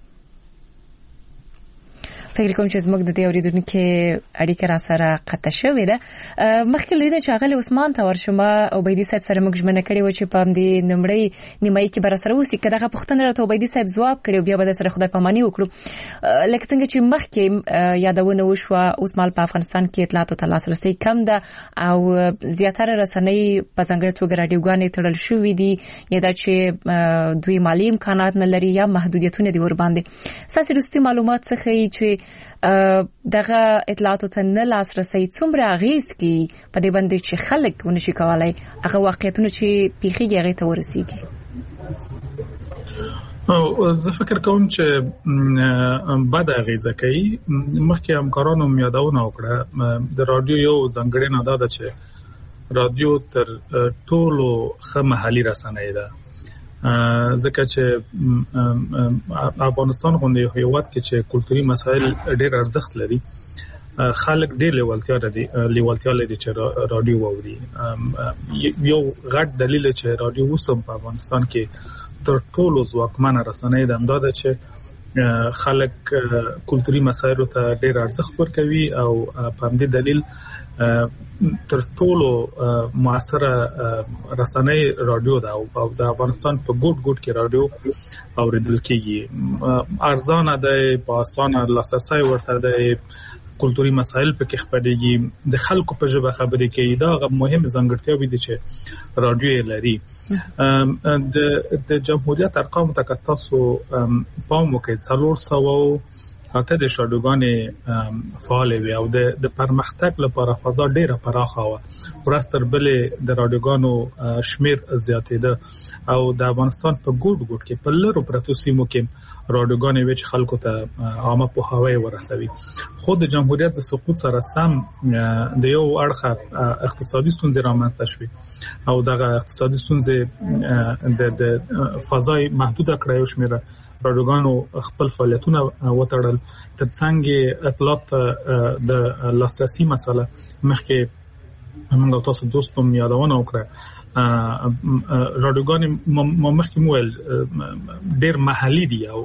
فکر کوم چې زموږ د دې اوریدونکو اړیکه را سره قطع شوې ده. مخکې لیدل چې هغه عثمان ته ورشم او بيدی صاحب سره موږ ژمنه کړې و چې په دې نمبرې نیمایي کې بر سره وسی کده پښتنه راته بيدی صاحب جواب کړو بیا به سره خدای پاماني وکړو. لکه څنګه چې مخکې یادونه وشو اوس مال په افغانستان کې اطلاعات او لاسرسي کم ده او زیاتره رسنۍ په څنګه توګه رادیوګانې تړل شوې دي یا دا چې دوی مالی امکانات نه لري یا محدودیتونه دي ور باندې. ساسي رستي معلومات څخه چې دغه اطلاعاتو ته نه لاسرسي څومره اغیز کی په دې باندې چې خلک ونشي کولای هغه واقعیتونه چې پیخیږي هغه ته ورسیږي؟ زه فکر کوم چې بد اغیزه کوي. مخکې همکارانو یادونه وکړه د رادیو یو ځانګړنه ده چې رادیو تر ټولو ښه محلي رسنۍ ده، ځکه چې افغانستان غوندې یو هیواد کې چې کلتوري مسایل ډېر ارزښت لري، خلک ډېر لیوالتیا لري چې رادیو واوري. یو غټ دلیل چې رادیو اوس په افغانستان کې تر ټولو ځواکمنه رسنۍ ده همدا ده چې خلک کلتوري مسایلو ته ډېر ارزښت ورکوي او په همدې دلیل تر ټولو موثره رسنۍ رادیو ده او د افغانستان په ګوټ کې رادیو اوریدل کیږي. ارزانه ده، په اسانه لاسرسي ورته ده، کلتوري مسایل په کې خبرېږي، د خلکو په ژبه خبرې کوي. دا مهم ځانګړتیاوې دي چې رادیو لري. د جمهوریت ارقام ته تاسو پام وکړئ 400 د شادوګانې فعال وي او د پرمختګ لپاره فضا ډیره پراخه و. ورستر بلې د رادیوګانو شمیر زیاتېده او د افغانستان په ګوټ کې په لرو پرتو سیمو کې رادیوګانې وچ خلکو ته عامه پوهاوی ورسوي. خو د جمهوریت د سقوط سره سم د یو اړخه اقتصادي ستونزې رامنځته شوې او دغه اقتصادي ستونزې د فضای محدوده کړې شمیره رادیوګانو خپل فعالیتونه وتړل. ترڅنګ اطلاعات د لاسرسي مسله مخکې موږ تاسو دوستم یادونه وکړه. رادیوګانې مخکې مویل ډېر محلي دي او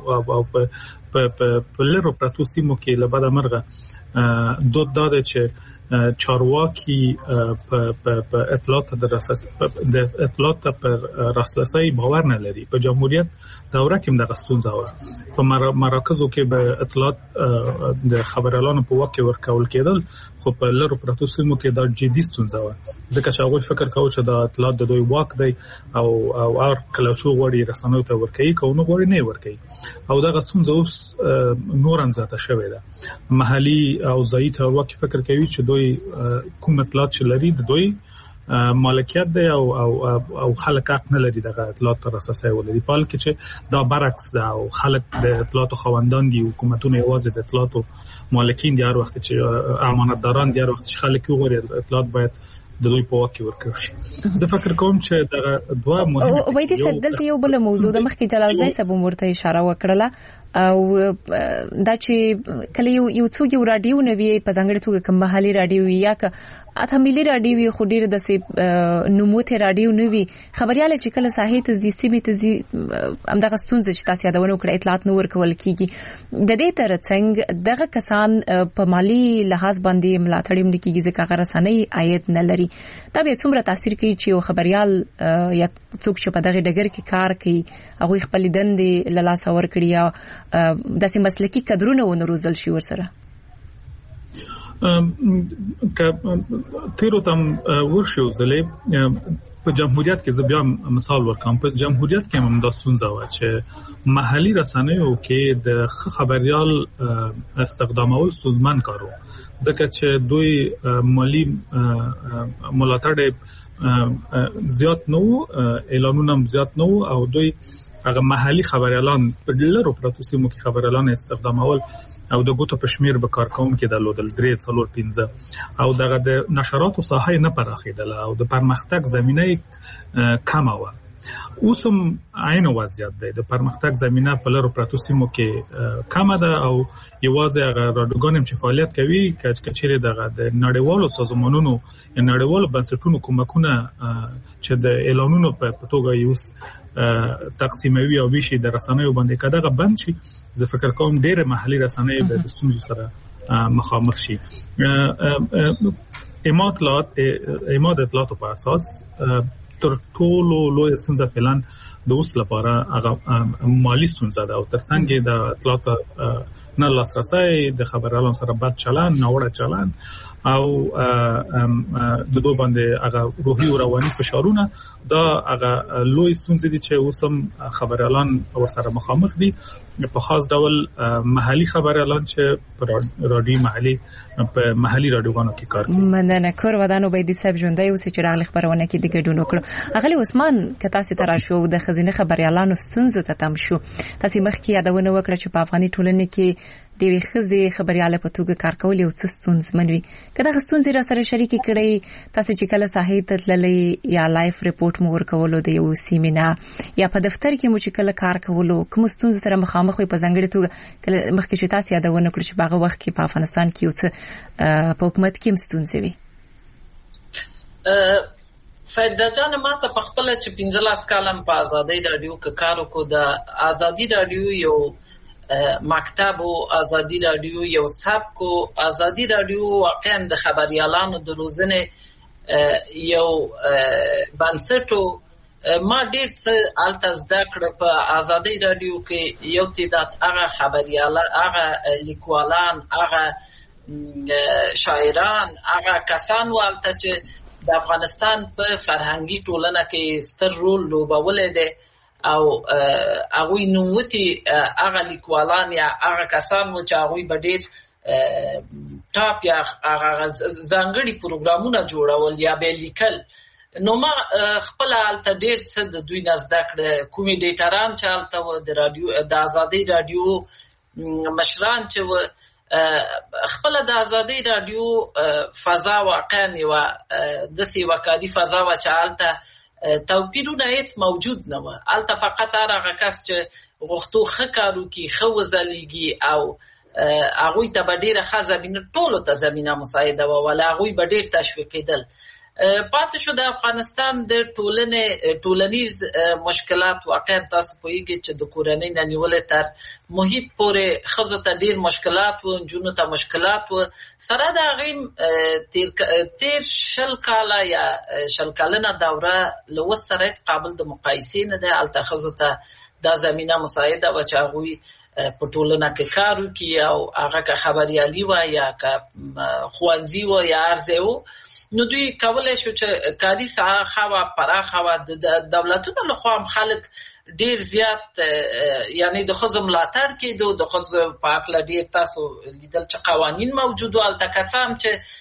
په لرو پرتو سیمو کې له بده مرغه دود داده چې چارواکي په اطلاعات د اطلاعات پر راسرسي باور نه لري. په جمهوریت دوره کې دغه ستونزه و. په مراکزو کې به اطلاعات د خبريالانو په وخت کې ورکول کېدل، خو په لرو پرتو سیمو کې دا جدي ستونزه و، ځکه چې هغه فکر کاوه چې دا اطلاعات د دوی واک دی او هر کله چې وړي رسنیو ته ورکوي کوو غوړي نه ورکوي او دغه ستونزه اوس نور هم زیاته شوې ده. محلي او ځایي چارواکي فکر کوي چې دوی کوم اطلاعات چې لري د دوی مالکیت دی او خلک حق نه لري دغه اطلاعات تر اساسه ولري. په حال کې چې دا برعکس ده او خلک د اطلاعاتو خوندان دي، حکومتونه یوازې د اطلاعاتو مالکین دي. هر وخت چې امانتداران دي، هر وخت چې خلک وګوري اطلاعات باید د دوی په واکه ورکړي شي. زه فکر کوم چې دغه دوه مهمه وای دي سدلته یو بل موضوع د مخکې جلال زای صاحب ورته اشاره وکړه او دا چې کله یو څوک یو رادیو نوي په ځانګړي توګه کوم محلي رادیو یا که اته ملي رادیو خو ډیر د سي نموته رادیو نوي خبريال چې کله ساحې ته زی سیمه ته زی همدغه ستونزې چې تاسو یادونه وکړه اطلاعات نو ورکول کیږي. د دې ترڅنګ دغه کسان په مالی لحاظ باندې ملاتړ هم نکېږي ځکه هغه رسنۍ عاید نه لري. دا به څومره تاثیر کوي چې یو خبريال یا څوک چې په دغه ډګر کې کار کوي هغه خپل دندې لاس اور کړی یا داسې مسلکي کادرونه ونروزل شي ورسره. که تیرو تم ورشو زلې په جمهوریت کې زه بیا مثال ورکوم. په جمهوریت کې هم دا ستونزه و چې محلي رسنیو کې د خبريال استخدامول ستونزمن کارو، ځکه چې دوی مالی ملاتړ زیات نو اعلانونه زیات نو او دوی هغه محلي خبريالان په لرو پرتو سیمو کې خبريالان استخدامول او د ګوتو په شمیر به کارکونکو درلودل 3-4-5 او دغه د نشراتو ساحه نه پراخیدل او د پرمختګ زمینه کم و. اوسم عین وضعیت دی، د پرمختګ زمینه په لرو پرتو سیمو کې کم ده او یوازې هغه رادیوګان چې فعالیت کوي کچېره دغه د نړیوالو سازمانونو یا نړیوالو بنسټونو کومکونه چې د اعلانونو په توګه یوس تقسیموي او ویشي د رسنیو باندې کداغه بند شي. زه فکر کوم ډېر محلي رسنۍ به د ستونزو سره مخامخ شي. اماد اطلاعاتو په اساس تر ټولو لوی ستونزه فعلا د اوس لپاره هغه مالی ستونزه ده او ترڅنګ د اطلاعات نه لاسرسي، د خبريالانو سره بد چلند، ناوړه چلند او د دوه باندې هغه روحي او رواني فشارونه دا هغه لوی ستونزې دي چې اوسم خبريالان ورسره مخامخ دي په خاص ډول محلي خبريالان چې په رادیو محلي رادیوګانو کې کار کوي. مننه کور ودانو به د سب ژوندۍ اوس چې راغلی خبرونه کې د ګډون وکړو. اغلی عثمان کته ستاره شو د خزینه خبريالانو ستونزو ته تم شو. تاسو مخکې یادونه وکړه چې په افغاني ټولنه کې د خزې خبرياله په توګه کار کول یو څه ستونزمن وي. کله ستونزې را سره شریک کړي تاسو چې کله ساحې ته تللې یا لایف ریپورت مو ورکولو د یو سیمینار یا په دفتر کې مو چې کله کار کولو کوم ستونزې سره مخامخ وي په ځانګړي توګه کله مخکې چې تاسو یادونه کړی چې باغه وخت کې په افغانستان کې یو څه په حکومت کې ستونزې وي. فردا جان ما ته په خپل چې 15 کالم په ازادي رادیو کې کار وکړ. د ازادي رادیو یو مکتب او ازادي رادیو یو سبک او ازادي رادیو واقعا د خبريالانو د روزنه یو بنسټو ما ډېر څه الته زده کړ په ازادي رادیو کې. یو تعداد هغه خبريالان هغه لیکوالان هغه شاعران هغه کسان والته چې د افغانستان په فرهنګي ټولنه کې ستر رول لوبولې ده او هغه نووتی هغه لیکوالان یا هغه کسان و چې هغه به ډېر ټاپ یا هغه ځانګړي پروګرامونه جوړول یا به لیکل. نو ما خپل الته ډېر څه د دوی نزد کړ. کومیډیټران چې الته و د رادیو د ازادي رادیو مشران چې و خپل د ازادي رادیو فضا واقعا یو د سی وکالي فضا و چې الته توپیرونه هیڅ موجود نه و. الته فقط هغه کس چې غوښتو خکارو کی خو زلیږي او هغه ته به ډیره خزبینه ټولو ته زمينه مساعده و ولا هغه به ډیر تشویقیدل. پاتې شو د افغانستان د ټولنیز مشکلات واقعا تاسو پوهیږئ چې د کورنۍ نه نیولې تر محیط پورې خزو ته ډیر مشکلات و جنونو ته مشکلات و سره د غیم تیر شل کاله یا شل کلنه دوره له سره قابل د مقایسې نه ده. الته خزو ته د زمينه مساعده و چې هغه په ټولنه کې کار وکړي او هغه خبريالي و یا خوانزي و یا ارزه و. نو دوی کولای شو چې کاری ساحه خوا پراخه و د دولتونو له خوا خلک ډیر زیات یعنی د خزم ملاتړ کېدو د خزم په اړه ډیر تاسو لیدل چې قوانین موجود او التکڅام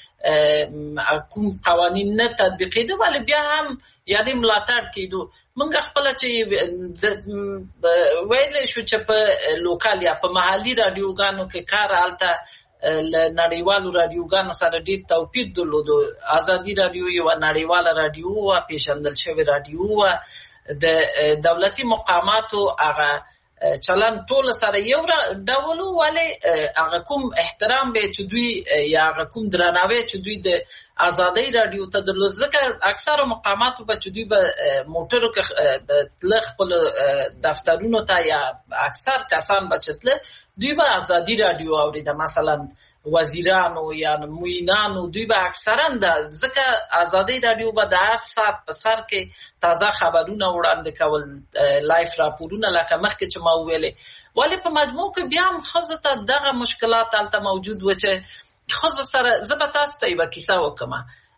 چې کوم قوانین نه تطبیقېدو ولې بیا هم یعنی ملاتړ کېدو. موږ خپل چې ویل شو چې په لوکال یا په محلي رادیوګانو کې کار الته نړیوالو رادیوګانو سره ډیر توپیر درلود. ازادي رادیو یو نړیواله رادیو او پیژندل شوی رادیو او د دولتي مقاماتو هغه چلن ټول سره یو ډول ولې هغه کوم احترام به چې دوی یا هغه کوم درناوی چې دوی د ازادي رادیو ته درلود. ځکه اکثر مقاماتو به چې دوی به موټرو کې تل خپل دفترونو ته یا اکثر کسان به چتل دوی به ازادي رادیو اوریده. مثلا وزیرانو یا موینانو دوی به اکثرا د ځکه ازادي رادیو به د هر ساعت په سر کې تازه خبرونه وړاندې کول لایف راپورونه لکه مخکې چې ما ویلې ولی په مجموع کې بیا هم خزه ته دغه مشکلات الته موجود و چې خزه سره زه تاسو ته یو کیسه وکم.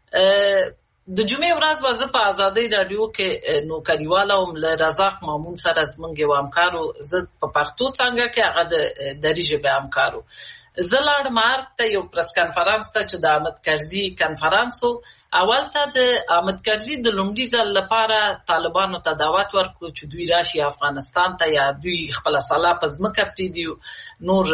د جمعې ورځ به زه په ازادي رادیو کې نوکریواله وم له رزاق مامون سره زمونږ یو همکارو زه په پښتو څنګه کې هغه د دري ژبې همکارو زه لاړم ته یو پریس کانفرنس ته چې د احمد کرزي کانفرنسو اول ته د احمد کرزي د لومړي ځل لپاره طالبانو ته دعوت ورکړو چې دوی راشي افغانستان ته یا دوی خپل سلا په ځمکه پریږدي نور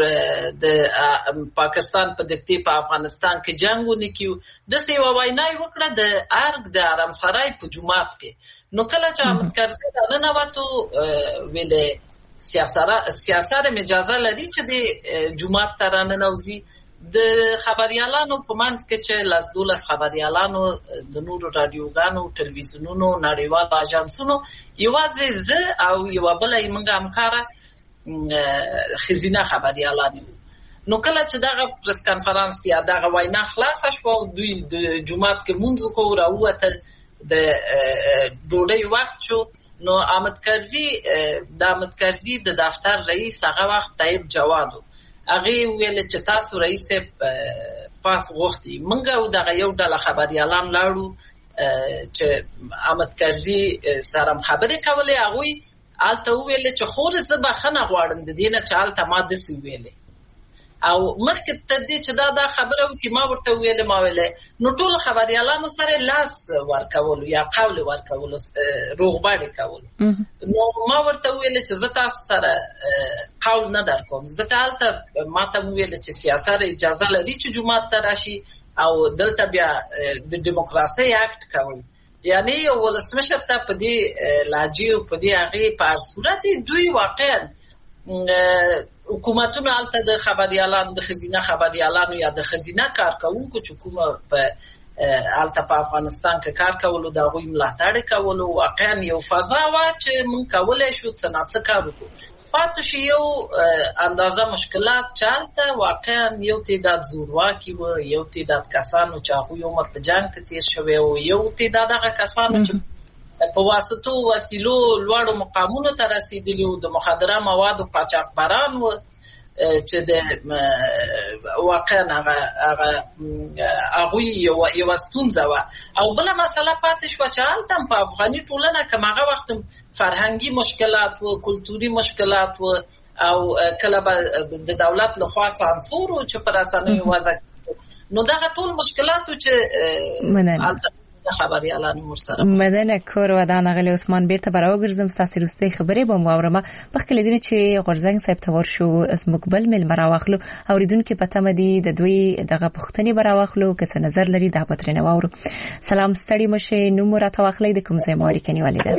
د پاکستان په دکتې په افغانستان کې جنگ ونکړي. د سی وینای وکړه د ارګ د آرامسرای په جمعات کې. نو کله چې احمد کرزي نه وته ویلې سیاست اجازه لري چې د جمعات ترانه نوزي د خبريالانو په منځ کې چې لاس دولس خبريالانو د نورو رادیوګانو ټلویزیونونو نړیوالو اژانسونو یوازې زه او یو بل ایمنګ همکاره خزینه خبريالانو. نو کله چې دغه پریس کانفرنس یا دغه وینا خلاص شو دوی د جمعات کې مونږ کو راوته د ډوډۍ وخت شو. نو احمد کرزي د دفتر رئیس هغه وخت طيب جوادو هغه ویل چې تاسو رئیس پاس غوښتي موږ او دغه یو ډله خبريالان لاړو چې احمد کرزي سره خبرې کولې هغوی هلته وویل چې خور زه بخښنه غواړم د دې نه چې هلته ما داسې وویلې او مخکې تر دې چې دا خبره وکړي ما ورته وویلې ما ویلې نو ټولو خبریالانو سره لاس ورکولو یا قول ورکولو روغبړې کولو نو ما ورته وویلې چې زه تاسو سره قول نه در کوم ځکه هلته ما ته وویل چې سیاست اجازه لري چې جومات ته راشي او دلته بیا د ډیموکراسۍ اکټ کوي یعنی یو ولسمشر ته په دې لهجې او په دې هغې په هر صورت دوی واقعا حکومتونه هلته د خبریالانو د ښځینه خبریالانو یا د ښځینه کارکوونکو چې کومه په هلته په افغانستان کې کار کولو د هغوی ملاتړ کولو واقعا یو فضا وه چې موږ کولی شو څه ناڅه کار وکړو پاتې شو یو اندازه مشکلات چې هلته واقعا یو تعداد زورواکي وه یو تعداد کسانو چې هغوی عمر په جنګ کې تېر شوی و یو تعداد هغه کسانو چې په واسطو وسیلو لوړو مقامونو ته رسېدلي وو د مخدره موادو قاچاقبران وو چې د واقعا هغوی یوه ستونزه وه او بله مسله پاتې شوه چې هلته په افغاني ټولنه که هغه وخت فرهنګي مشکلات و کلتوري مشکلات و او کله به د دولت لخوا سانسور و چې په رسنیو وضع نو دغه ټول مشکلاتو چې هلته خبريالانو ورسره مدنه کور ودان غلی عثمان بیرته براوګرځم ستاسو روستي خبرې به مورمه بخکله دي چې غورزنګ صاحب تور شو اس مقبل مل مراوخلو اوریدونکو پته مدي د دوی دغه پښتني براوخلو کس نظر لري د پترنه وورو سلام ستړي مشه نو مرته واخلې د کوم ځای موري کني والده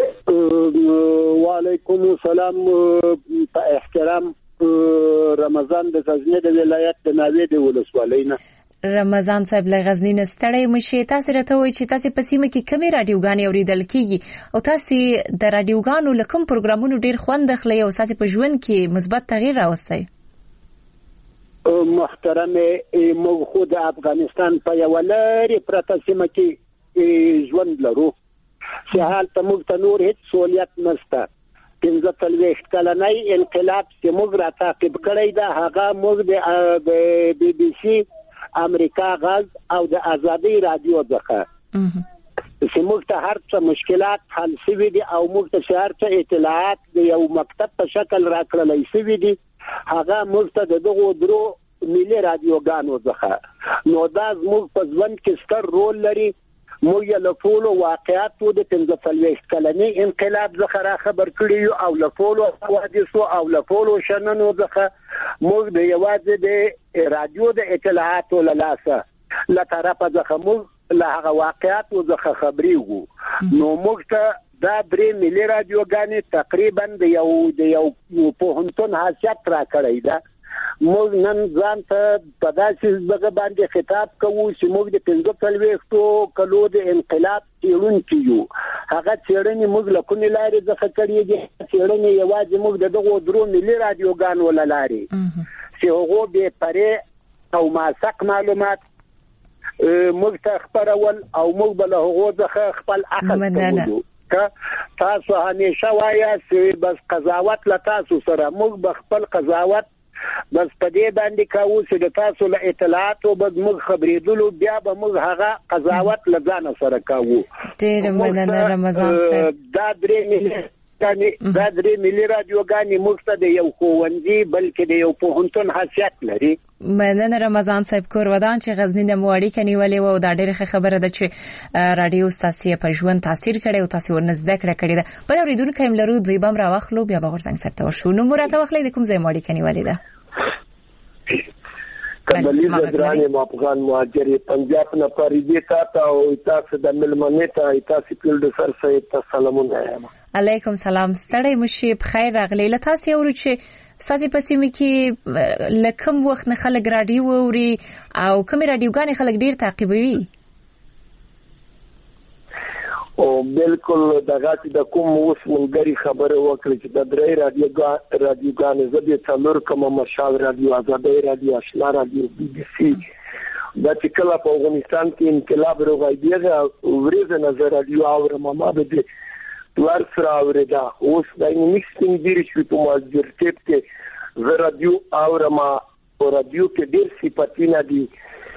وعلیکم السلام په احترام رمضان د غزنی د ولایت د ناوې د ولسوالینا رمضان صاحب له غزنی نستړی مشه تاسو راته وایي چې تاسو په سیمه کې کومې رادیوګانې اوریدل کیږي او تاسو د رادیوګانو لکم پروګرامونو ډیر خوند اخلي او تاسو په ژوند کې مثبت تغییر راوستي محترم موږ خو د افغانستان په یو لارې پرته سیمه کې ژوند لرو چې حالت موږ ته نور هیڅ سہولیت نشته 15 کلنۍ انقلاب چې موږ را تعقیب کړی دا هغه موږ د بي بي سي امریکا غاز او د ازادي رادیو ځخه چې موږ ته هر څه مشکلات حل شوي دي او موږ ته هر څه اطلاعات د یو مکتب په شکل راکړل شوي دي هغه موږ ته دغه درو ملي رادیوګانو ځخه نو دا موږ په ژوند کې ستر رول لري موږ له ټولو واقعاتو د 15 کلنۍ انقلاب څخه را خبر کړی او له ټولو حوادثو او له ټولو شننو څخه موږ د یوازې د رادیو د اطلاعاتو له لاسه له طرفه څخه موږ له هغه واقعاتو څخه خبرېږو نو موږ ته دا درې ملي رادیوګانې تقریبا د یو پوهنتون حیثیت را کړی ده موږ نن ځان ته په داسې ځای باندې خطاب کوو چې موږ د 15 کلو د انقلاب څېړونکي یو هغه څېړنې موږ له کومې لارې څخه کړې دي څېړنې یوازې موږ دغه درو ملي رادیوګانو له لارې چې هغه به پرې او ماسک معلومات موږ ته خبرول او موږ به له هغه څخه خپل عقل کوو تاسو همیشه وایاست بس قضاوت له تاسو سره موږ به خپل قضاوت بس په دې باندې کوو چې د تاسو له اطلاعاتو به موږ خبرېدلو بیا به موږ هغه قضاوت له ځان سره کوو ډېر مننه رمضان صاحب دا درې ملي رادیوګانې موږ ته د یو ښوونځي بلکې د یو پوهنتون حیثیت لري مننه رمضان صاحب کور ودان چې غزنی د موړی کني ولې و دا ډېر خبره ده چې رادیو تاسو په ژوند تاثیر کړي او تاسو ورنږدې کړی ده بل اوریدونکو هم لرو دوی بم راوخلو بیا به ورڅنګ سپته ورشو نو مرته واخلې د کوم ځای موړی کني ولې ده کمالی زدران افغان مهاجر پنجاب نه پریدي تا او تاسو د ملمنه ته تاسو پیل د سر سید سلامونه علیکم سلام ستړی مشي بخیر راغلی له تاسو ورو چې ساسي پسیمه کې لکم وخت نه خلک رادیو اوري او کوم رادیوګان خلک ډیر تعقیبوي او بالکل دغه چې د کوم اوس مونږی خبره وکړي چې د درې رادیوګان زبې څلور کوم مشال رادیو آزادۍ رادیو آشنا رادیو بي بي سي دا چې کله په افغانستان کې انقلاب راغی ورځ نظر رادیو اورم ما به ورسره اورېدا اوس د انګلیسي ډیر شو په ماجرټیب کې رادیو اورم او رادیو کې ډیر صفاتونه دي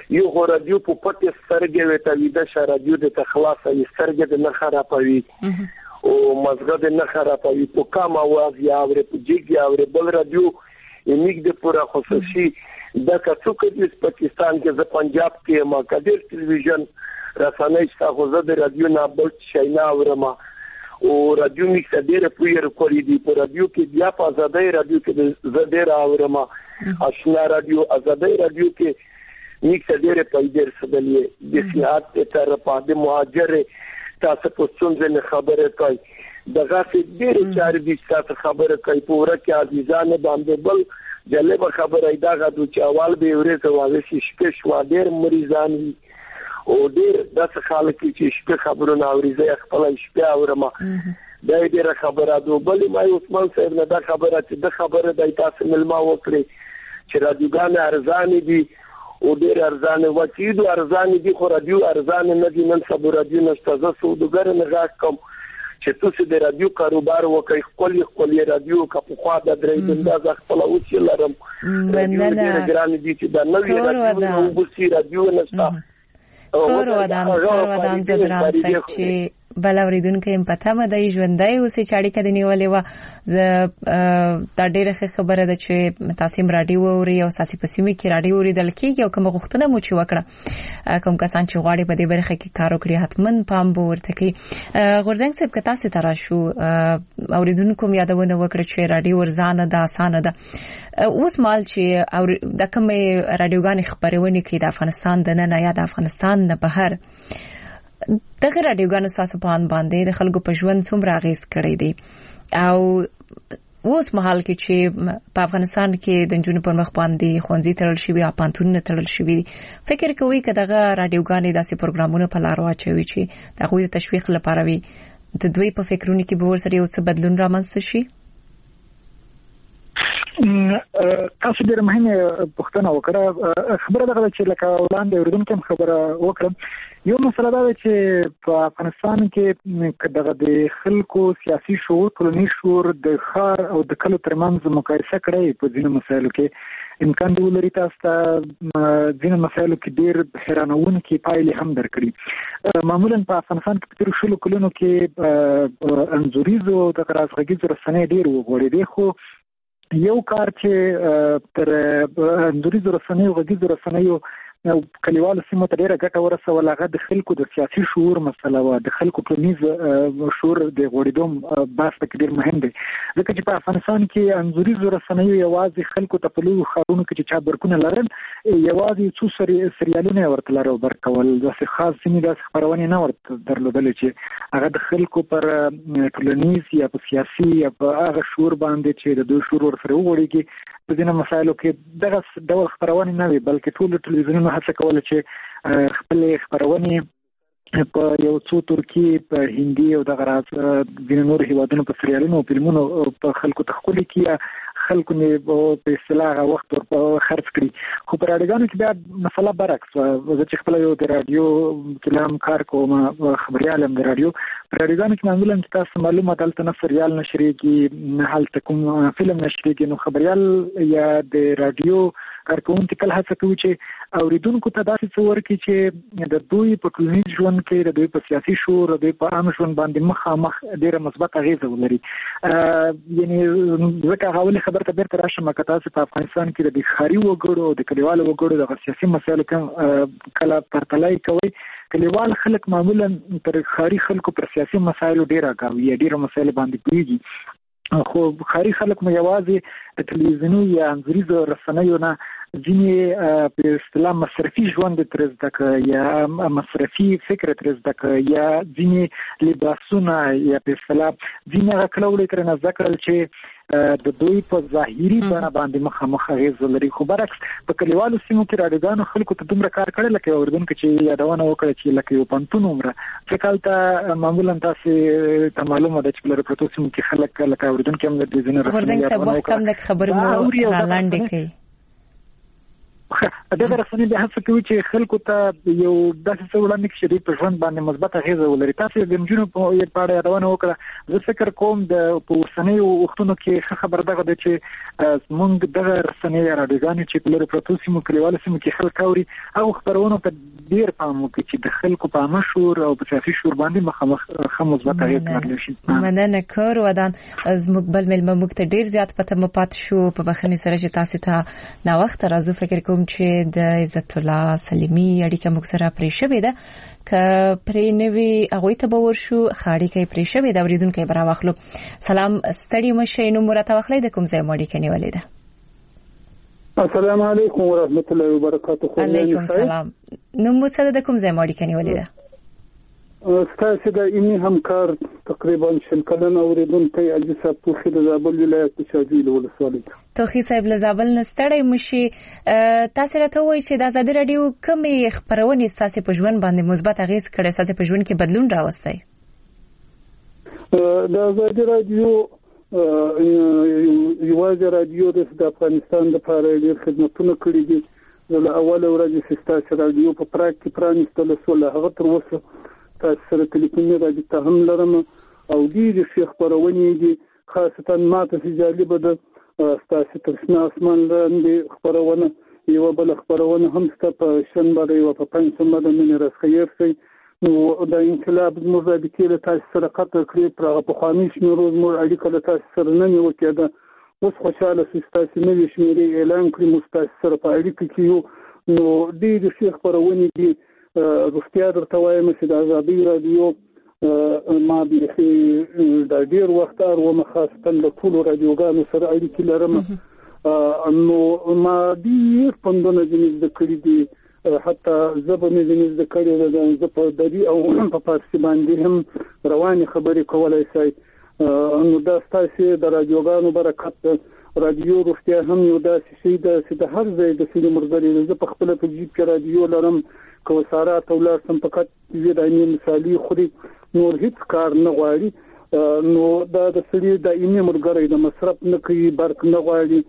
یو رادیو په پټه سترګې وته د ش رادیو د تخلاصه سترګې د نه خرابوي او مزګه د نه خرابوي په کوم आवाज یا ور په جګ یا ور بل رادیو یې د پورا خصوصي د کڅوکې د پاکستان کې د پنجاب کې ما کډیر ټلویزیون رسنۍ څخه زه د رادیو نه بل شي نه اورم او رادیو میکس ډېر پویر کوي دی په رادیو کې بیا په آزادۍ رادیو کې زه ډېر اورم آشنا رادیو آزادۍ رادیو کې میکس ډېر پیدر سدلې د سیاحت تر په مهاجر تاسو په څنګه خبره کوي دغه ډېر چارې دي تاسو خبره کوي پوره کې عزیزانه باندې بل جلبه خبره ایدا غو چې اول به ورته واوسي شپه شو ډېر مریضان او ډېر داسې خلک چې شپه خبرونه اوري زه خپل شپه اورم دا ډېر خبره ده بلې ما عثمان صاحب نه دا خبره چې د خبره د تاسو ملما وکړي چې رادیوګان ارزان دي او ډېر ارزان وکیدو ارزان دي خو رادیو ارزان نه دي نن سبا رادیو نشته زه سودګر نه غاښ کوم چې تاسو د رادیو کاروبار وکړئ خپل رادیو کا په خوا د درې انداز خپل اوسې لرم رادیو ډېر ګران دي چې دا نوې رادیو نو بوسي رادیو نشته خور ودان زدران سک چې بل اوریدونکو هم پته مده ژوندۍ اوسې چاړي کده نیولې و ز دا ډېره خبره ده چې تاسو رادیو اوري او ساسي پسیمه کې رادیو اوریدل کیږي او کوم غوښتنه مو چې وکړه کوم کسان چې غواړي په دې برخه کې کار وکړي حتمن پام به ورته کوي غورځنګ صاحب که تاسو ترا شو اوریدونکو یادونه وکړه چې رادیو ورزانه ده اسانه ده اوس مال چې د کوم رادیوګان خبرونه کوي د افغانستان د نه یا د افغانستان نه بهر دغه رادیوګانو ساسو باندې د خلکو په ژوند څومره اغیز کړی دی او اوس مهال کې چې په افغانستان کې د جنونو پر مخ باندې خوندزي تړل شوی او پانتون تړل شوی فکر کوي چې دغه رادیوګانې داسې پروګرامونه په لار واچوي چې د غوي تشویق لپاره وي د دوی په فکرونو کې به ورسره یو څه بدلون رامنځته شي تاسو ډېر مهمه پوښتنه وکړه خبره ده چې لکه وړاندې اوریدونکو خبره وکړه یو مسله ده چې په افغانستان کې دغه د خلکو سیاسي شعور ټولنیز شعور د خار او د کلو ترمنځ مقایسه کړي په ځینو مسایلو کې امکان دی ولري تاسو ته ځینو مسایلو کې ډېر حیرانونکي پایلې هم درکړي معمولا په افغانستان کې په تیر شلو کلونو کې انځوریزو د رازغږیزو رسنۍ ډېر وغوړېدې خو یو کار چې تر انځوریزو رسنیو غږیزو رسنیو کلیوالو سیمو ته ډېره ګټه ورسوله هغه د خلکو د سیاسي شعور مسله وه د خلکو ټولنیز شعور د غوړېدو بحث پکې ډېر مهم دی ځکه چې په افغانستان کې انځوریزو رسنیو یوازې خلکو ته په لویو ښارونو کې چې چا برکونه لرل یوازې څو سریالونه یې ورته لرل ورکول داسې خاص ځینې داسې خپرونې نه ورته درلودلې چې هغه د خلکو پر ټولنیز یا په سیاسي یا په هغه شعور باندې چې د دوی شعور ورسره وغوړېږي په ځینو مسایلو کې دغه ډول خپرونې نه وي بلکې ټول ټلویزیونونه هڅه کوله چې خپلې خپرونې په یو څو ترکي په هندي او دغه راز ځینې نور هیوادونو په سریالونو او فلمونو په خلکو ته ښکلي کړي خلکو نه په اصطلاح وخت ورته خرڅ کړي خو په رادیوګانو کې بیا مسله برعکس زه چې خپل یو د رادیو کلام کار کوم خبريال هم د رادیو په رادیوګانو کې معمولا تاسو معلومات دلته نه سریال نشریږي نه هلته کوم فلم نشریږي نو خبريال یا د رادیو کارکونکو کله هڅه کوي چې اوریدونکو ته داسې څه ورکړي چې د دوی په ټولنیز ژوند کې د دوی په سیاسي شعور د دوی په عام ژوند باندې مخامخ ډېره مثبت اغیزه ولري یعنی ځکه هغه خبره ته بیرته راشم که تاسو په افغانستان کې د ښاري وګړو او د کلیوالو وګړو د سیاسي مسایلو کله پرتلای کوي کلیوال خلک معمولا تر ښاري خلکو پر سیاسي مسایلو ډېر راکاوي ډېر مسایل باندې پوهیږي خو ښاري خلک مو یوازې د تلویزیوني یا انځوریزو رسنیو نه ځینې په اصطلاح مصرفي ژوند تر زده کړه یا مصرفي فکر تر زده کړه یا ځینې لباسونه یا په اصطلاح ځینې هغه کلوړې تر نه زده کړل چې د دوی په ظاهري بڼه باندې مخامخ اغېز لري خو برعکس په کلیوالو سیمو کې رادیوګانو خلکو ته دومره کار کړی لکه اوریدونکو چې یادونه وکړه چې لکه یو پانتون عمره چې کالته معمولا تاسې ته معلومه ده چې په پروتو سیمو کې خلک لکه اوریدونکو هم د دې ځینې ورځنګ څه وخت هم د خبرو لاندې کوي دغه رسنۍ به هڅه کوي چې خلکو ته یو داسې څه وړاندې کړي چې په ژوند باندې مثبت اغیزه ولري. تاسو د جنونو په اړه یادونه وکړه. زه فکر کوم د اوسنۍ وختونو کې خبر دغه د چې موږ دغه رسنۍ راډیوګانې چې په لري پروتو سیمو کلیوالو سیمو کې خلک اوري او خبرونه ته ډیر پام وکړي چې د خلکو په مشهور او په سیاسي شور باندې مخامخ مثبت اغیزه لري شي. مننه کور ودان از مقبل ملمه موږ ته ډیر زیات پته مپات شو په بخنی سره چې تاسو ته نا وخت راځو. فکر کوم چې د عزت الله سلیمی اړیکه موږ سره پرې شوې ده ک پرې نوې هغه ته باور شو خاړي کې پرې شوې ده. اوریدونکو برا واخلو. سلام ستړي مشه نو مرته واخلې د کوم ځای مړی کني ولې ده. السلام علیکم ورحمت الله وبرکاته. علیکم السلام. نو مڅه د کوم ځای مړی کني ولې ده. ستاسو د ایمي همکار تقریبا شل کلنه اوریدونکو عزیز صاحب توخی د زابل ولایت شاجویل ولسوالۍ. توخی صاحب له زابل نستړی مشي. تاسو راته وایي چې د آزادي رادیو کومې خبرونه تاسو په ژوند باندې مثبت اغیز کړی، تاسو په ژوند کې بدلون راوستي؟ د آزادي رادیو یوازې رادیو د افغانستان لپاره ډېر خدمتونه کړي دي. له اوله ورځې تاسو رادیو په پراګ کې پرانیستل شو، له هغه تر اوسه تاسو سره ټلیفوني رابطه هم لرم او ډېرې ښې خپرونې دي. خاصتا ماته چې جالبه ده ستاسو تر شنه اسمان لاندې خپرونه، یوه بله خپرونه هم شته په شنبه ده، یوه په پنجشنبه ده، منې راز خیر شي. نو د انقلاب زموږ رابطې له تاسو سره قطع کړې، پر هغه پخواني شمېرو زموږ اړیکه له تاسو سره نه نیوکېده. اوس خوشحاله شو چې تاسو نوې شمېرې اعلان کړي، موږ ستاسو سره په اړیکه کې یو. نو ډېرې ښې خپرونې دي. روغتیا درته وایم چې د آزادۍ رادیو ما بیخي د ډېر وخت ارومه، خاصتا له ټولو رادیوګانو سره اړیکې لرم. نو ما ډېر پندونه ځینې زده کړي دي، حتی ژبه مې ځینې زده کړې ده. زه په دري او په فارسي باندې هم روانې خبرې کولی شئ. نو دا ستاسو د رادیوګانو برکت ده. رادیو روغتیا هم یو داسې شی ده چې د هر ځای د سړي مرګري. زه په خپله په جیب کې رادیو لرم، که وسارات او لاړ سم فقط یوې دایمي مثالي خوري، نور هیڅ کار نه غواړي. نو دا د سړي دایمي مرګري د مصرف نه کوي، برق نه غواړي.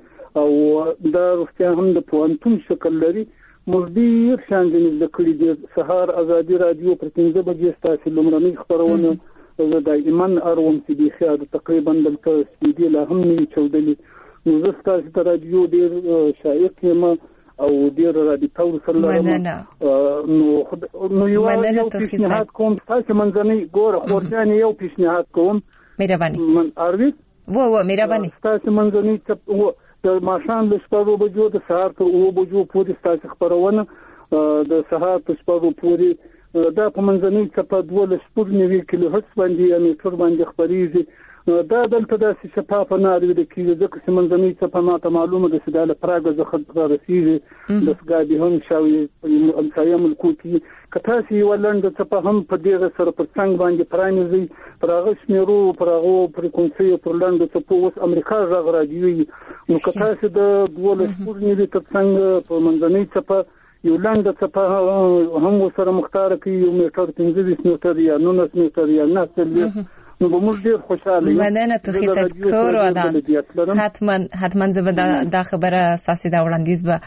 او دا روغتیا هم د پوهنتون شکل لري. موږ ډېر شیان ځینې زده کړي دي. سهار آزادي رادیو پر 5 بجې ستاسو لومړنۍ خپرونه زه دایما اروم چې بیخي تقریبا دلته سپیدې لا هم نه چودلي. نو زه ستاسو د رادیو ډېر شایق یم او ډېر رابطه ورسره لرم. نو یو پیشنهاد کوم تاسو منځنۍ ګوره خورجانې یو پیشنهاد کوم. مهرباني. من اروي مهرباني. تاسو منځنۍ د ماښام له 6 بجو د سهار تر 9 بجو پورې تاسو خبرونه د سهار تر 6 پورې دا په منځنۍ څپه 12.9 کیلو هرتز باندې یا میټر باندې خبريږي. دا دلته داسې شفافه نه اورېدل کېږي ځکه چې منځنۍ څپه ماته معلومه ده چې دا له پراګه څخه رسېږي، دستګاه دې هم شاوي همسایه ملکو کې. که تاسو یوه لنډه څپه هم په دغه سره پر څنګ باندې پرانیزئ، پر هغه شمېرو، پر هغو فریکونسیو، پر لنډو څپو اوس امریکا غږ رادیو وي. نو که تاسو د 12.9 تر څنګ په منځنۍ څپه یو لنډه څپه هم ورسره مختاره کړي، یو میټر 15 میټر یا 19 میټر یا 9 نو به موږ ډېر خوشاله یو. مننه توخی صاحب کور ودان. حتما زه دا خبره اساسي دا وړاندیز به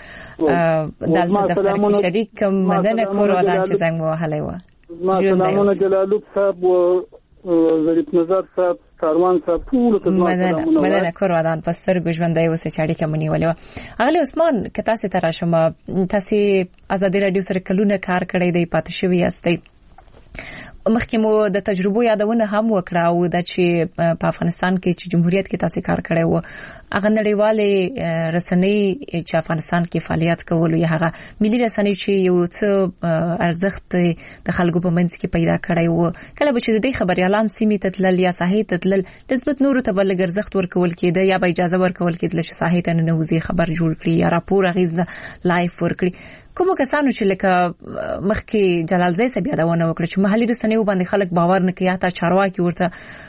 دلته دفتر کې شریک کوم. مننه کور ودان چې زنګ وهلی و. سلامونه جلالوب صاحب و ظریف نظر صاحب، کاروان صاحب، ټول ته مننه کور ودان. پستر ګژوندای وسه چاړي کومنی ولې اغلی عثمان که تاسو ته راشم. تاسو آزادي رادیو سره کلونه کار کړی دی، پاتې شوی یاستئ. مخکې مو د تجربو یادونه هم وکړه او د چې په افغانستان کې چې جمهوریت کې تاسو کار کړی و، هغه نړیوالې رسنۍ چې افغانستان کې فعالیت کول، یا هغه ملي رسنۍ چې یو څه ارزښت د خلکو په منځ کې پیدا کړی و، کله به چې د دې خبريالان سیمې ته تلل یا ساحې ته تلل، نسبت نورو ته بل ارزښت ورکول کېده یا به اجازه ورکول کېده چې ساحې ته ننوځي، خبر جوړ کړي یا راپور اغیزه لایف ورکړي. کوم کسانو چې لکه مخکې جلال زئی صاحب یادونه وکړه چې محلي رسنیو باندې خلک باور نه کوي، حتی چارواکي ورته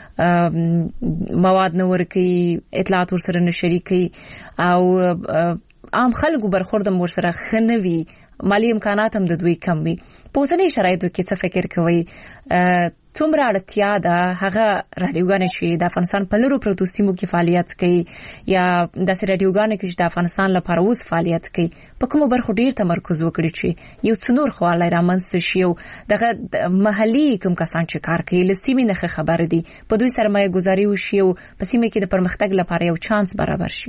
مواد نه ورکوي، اطلاعات ورسره نه شریکي او عام خلکو برخورد ورسره ښه نه وي مالی امکانات هم د دوی کم وي. په اوسنۍ شرایطو کې څه فکر کوي څومره اړتیا ده هغه رادیوګانې چې د افغانستان په لرو پروتو سیمو کې فعالیت کوي یا داسې رادیوګانې چې د افغانستان لپاره اوس فعالیت کوي په کومو برخو ډیر تمرکز وکړي چې یو څه نور خواله رامنځته شي او دغه محلي کوم کسان چې کار کوي له سیمې نه خبر دي په دوی سرمایه گذاري وشي او په سیمه کې د پرمختګ لپاره یو چانس برابر شي.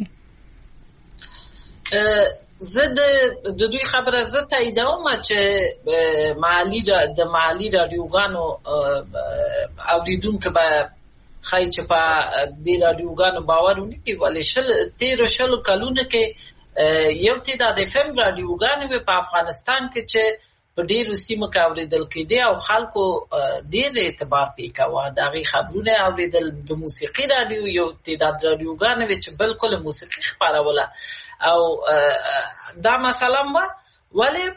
زه د دوی خبره زه تاییدوم چې د محلي رادیوګانو اوریدونکو به خای چې په دې رادیوګانو باور ونکړي ولې 13 کلونه کې یو تعداد FM رادیوګانې په افغانستان کې چې په ډیرو سیمو کې اوریدل کېدي او خلکو ډیر اعتبار پې کاوه دغه خبرونه اوریدل. د موسیقي رادیو یو تعداد رادیوګانې چې بالکل موسیقي خبروله او دا مثلا ولی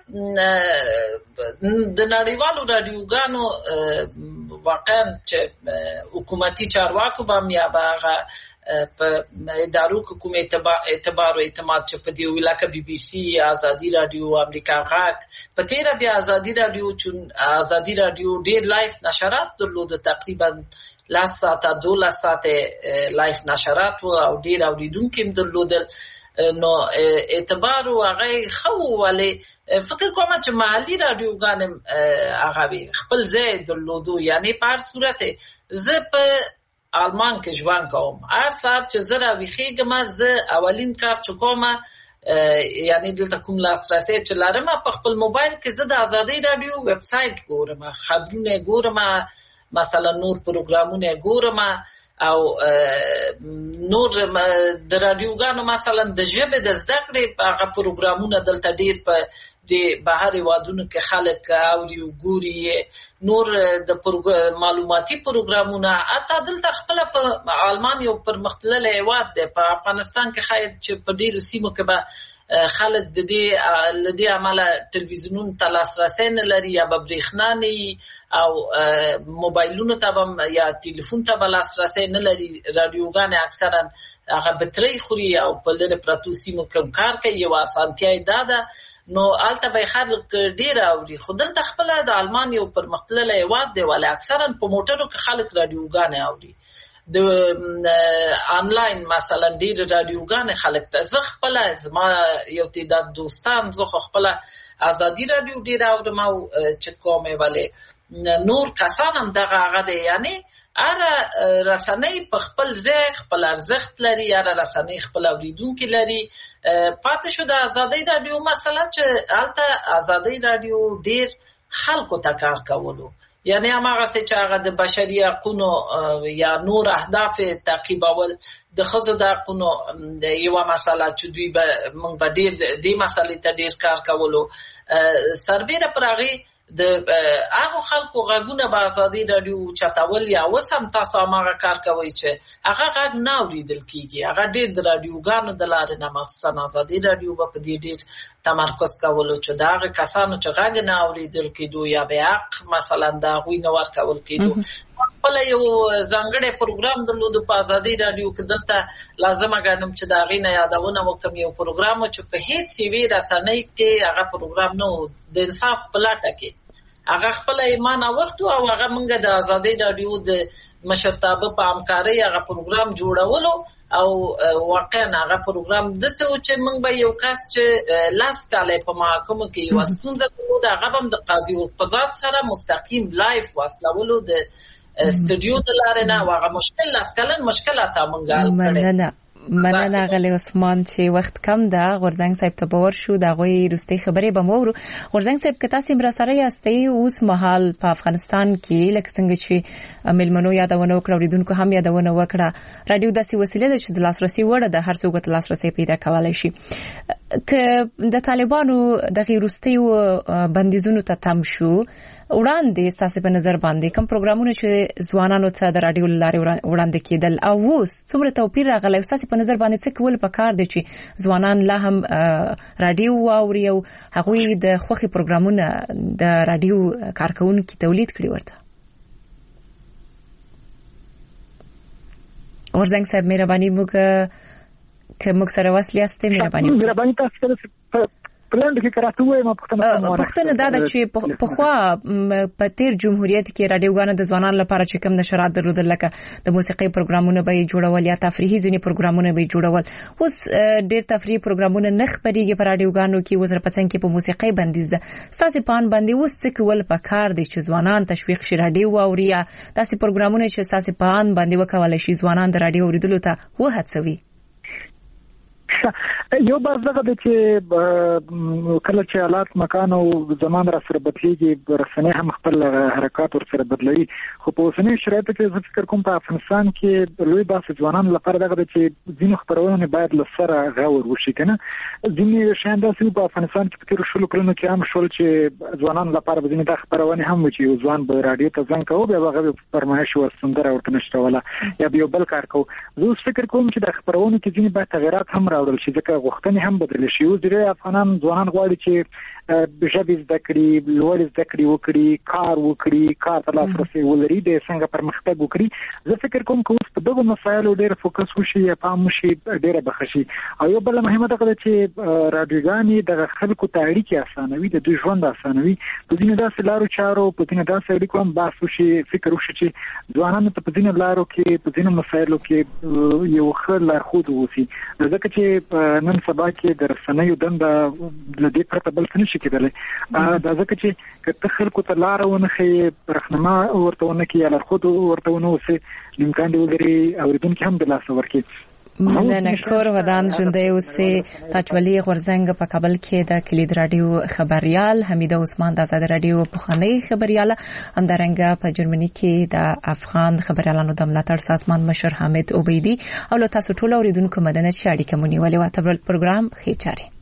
د نړیوالو رادیوګانو واقعا چې حکومتي چارواکو به یا به په ادارو کوم اعتبار او اعتماد چې په دی ویلاکه بي بي سي آزادي رادیو امریکا غاک په تیر بیا آزادي رادیو ډیر لایف نشرات درلود تقریبا 12 ساعته لایف نشرات او ډیر اوریدونکو هم درلودل نو اعتبار او هغه خو ولی فکر کوم چې محلي رادیوګان هغه خپل ځای درلودو یعنی په هر صورت زه په آلمان کې ژوند کوم هر ساعت چې زه راویښېږم زه اولین کار چې کوم یعنی دلته کوم لاسرسی چې لرم په خپل موبایل کې زه د آزادۍ رادیو ویب سایټ ګورم خبرونه ګورم مثلا نور پروګرامونه ګورم او نور د رادیوګانو مثلا د ژبې د زده کړې هغه پروګرامونه دلته ډېر په د بهر هیوادونو کې خلک اوري او ګوري نور د معلوماتي پروګرامونه اته دلته خپل په آلمان یو پرمختللی هیواد دی په افغانستان کې خاید چې په ډېرو سیمو کې به خلک د دې عمله تلویزیونونو ته لاسرسی نه لري یا به برېښنا نه وي او موبایلونو ته به یا ټلیفون ته به لاسرسی نه لري رادیوګانې اکثرا هغه بطرۍ خوري او په لرې پرتو سیمو کې کار کوي یو اسانتیا یې دا ده نو آلته به خلک ډیر اوري خو دلته خپل د آلمان یو پرمختللی هیواد دی ولې اکثرا په موټرو کې خلک رادیوګانې اوري د آنلاین مثلا ډیر رادیوګانې خلک ته زه خپل زما یو تعداد دوستان زه خپل آزادي رادیو ډیر اورم او چې کومه ولې نور کسان هم دغه هغه دی یعنی اره رسنۍ په خپل ځای خپل ارزښت لري اره رسنۍ خپل اوریدونکو لري پاتې شو د آزادۍ رادیو مثلا چې البته آزادۍ رادیو ډیر خلکو ته کار کولو یعنی هغه چې هغه د بشري حقوقو یا نور اهداف تعقیبول د ښځو د حقوقو یو مسله چې دوی به موږ به ډیر د مسلې ته ډیر کار کولو سربېره پر هغه د هغه خلکو غږونه په آزادۍ رادیو چتاول یا وسم تاسو هغه کار کوي چې هغه غږ نه اوریدل کیږي هغه ډېر د رادیوګانو د لارې نه مخصوصا آزادۍ رادیو په دې ډېر تمرکز کولو چې دا هغه کسانو چې غږ نه اوریدل کیدو یا به حق مثلا دا غوي نه ورکول کیدو خپل یو ځانګړی پروګرام درلود په آزادۍ رادیو کې دلته لازمه ګڼم چې دا غي نه یادونه وکم یو پروګرام چې په هیڅ یوې رسنۍ کې هغه پروګرام نو د انصاف پلاټه کې هغه خپل ایمان وخت او هغه مونږ د آزادۍ رادیو د مشرتابه په همکارۍ هغه پروګرام جوړولو او واقعا هغه پروګرام د څه چې مونږ به یو کس چې لاس کاله په محکمه کې یو ستونزه درلود هغه هم د قاضي القضات سره مستقیم لایف واسلولو د استودیو د لارې نه هغه مشکل لاس کلن مشکلات مونږ حل کړل مننه غلی عثمان چې وخت کم ده غورزنګ صاحب ته باور شو دا غوي روستي خبرې به مورو غورزنګ صاحب کته سیم را سره یاستي اوس مهال په افغانستان کې لکه څنګه چې ملمنو یادونه وکړه اوریدونکو هم یادونه وکړه رادیو داسې وسیله ده چې د لاسرسي وړ د هر څوک ته لاسرسي پیدا کولای شي که د طالبانو د غیرستي بندیزونو ته تم شو وړاندې ستاسو په نظر باندې کوم پروګرامونه چې ځوانانو ته د رادیو لارې وړاندې کېدل او اوس څومره توپیر راغلی ستاسو په نظر باندې څه کول پکار دي چې ځوانان لا هم رادیو واوري او هغه د خوخي پروګرامونه د رادیو کارکونکو تولید کړي ورته ورزنګ صاحب مهرباني موږ سره وصل یاستئ مهرباني تاسو پلان کې کراته وای ما پښتنه دا چې په خوا په تیر جمهوریت کې رادیوګانو د ځوانانو لپاره چې کوم نشرات درلودل لکه د موسیقي پروګرامونه به جوړول یا تفریحي ځینې پروګرامونه به جوړول اوس ډېر تفریحي پروګرامونه نه خبريږي په رادیوګانو کې وزر پڅن کې په موسیقي بندیز ده ستاسو پان باندې اوس څه کول پکار دي چې ځوانان تشویق شي رادیو اوریا تاسو پروګرامونه چې ستاسو پان باندې وکولای شي ځوانان د رادیو اوریدلو ته وهڅوي یو بس دغه د چې کله چې حالات مکان او زمان را سره بدلېږي رسنۍ هم خپل حرکات ور سره بدلوي خو په اوسنۍ شرایطو کې زه فکر کوم په افغانستان کې لوی بحث ځوانانو لپاره دغه د چې ځینو خبرونه باید له سره غور وشي کنه ځینې شیان داسې په افغانستان کې په تیر شلو کلونو کې هم شول چې ځوانانو لپاره به ځینې د خبرونه هم چې ځوان به رادیو ته ځان کوي بیا هغه فرمایش وسندره ورته نشټوله یا به بل کار کوي زه فکر کوم چې د خبرونه کې ځینې باید تغیرات هم راوړل شي ځکه غوښتنې هم بدل شي او ځینې افغانان ځوانان غواړي چې ژبې زده کړي لوړ زده کړي وکړي کار وکړي کار ته لاسرسي ولري د څنګه پرمختګ وکړي زه فکر کوم چې اوس په دغه مسایلو ډېر فوکس وشي یا پام وشي ډېر بخښي او یو بل مهمه ده چې رادیوګانې د خلکو ته اړیکې اسانوي د دوی ژوند اسانوي په ځینې داسې لارو چارو په ځینې داسې اړیکو هم بحث وشي فکر وشي چې ځوانانو ته په ځینې لارو کې په ځینې مسایلو کې یو ښه لارښود ووسي ځکه چې نن سبا کې د رسنیو دنده له دې پرته بل څه نشي کېدلی دا ځکه چې که ته خلکو ته لاره ونه ښیې رهنما ورته ونه کړي یا لارښود ورته ونه اوسې امکان دی ولري اورېدونکي هم د لاسه ورکړي مننه کور ودان ژوندۍ اوسې تاجولي غورزنګ په کابل کې د کلید رادیو خبريال حمیده عثمان د آزاد رادیو پخوانی خبريال همدارنګه په جرمني کې د افغان خبريالانو د ملاتړ سازمان مشر حامد عبیدی او له تاسو ټول اوریدونکو مدنه شاړي کومونی ولې واته پروګرام خېچاري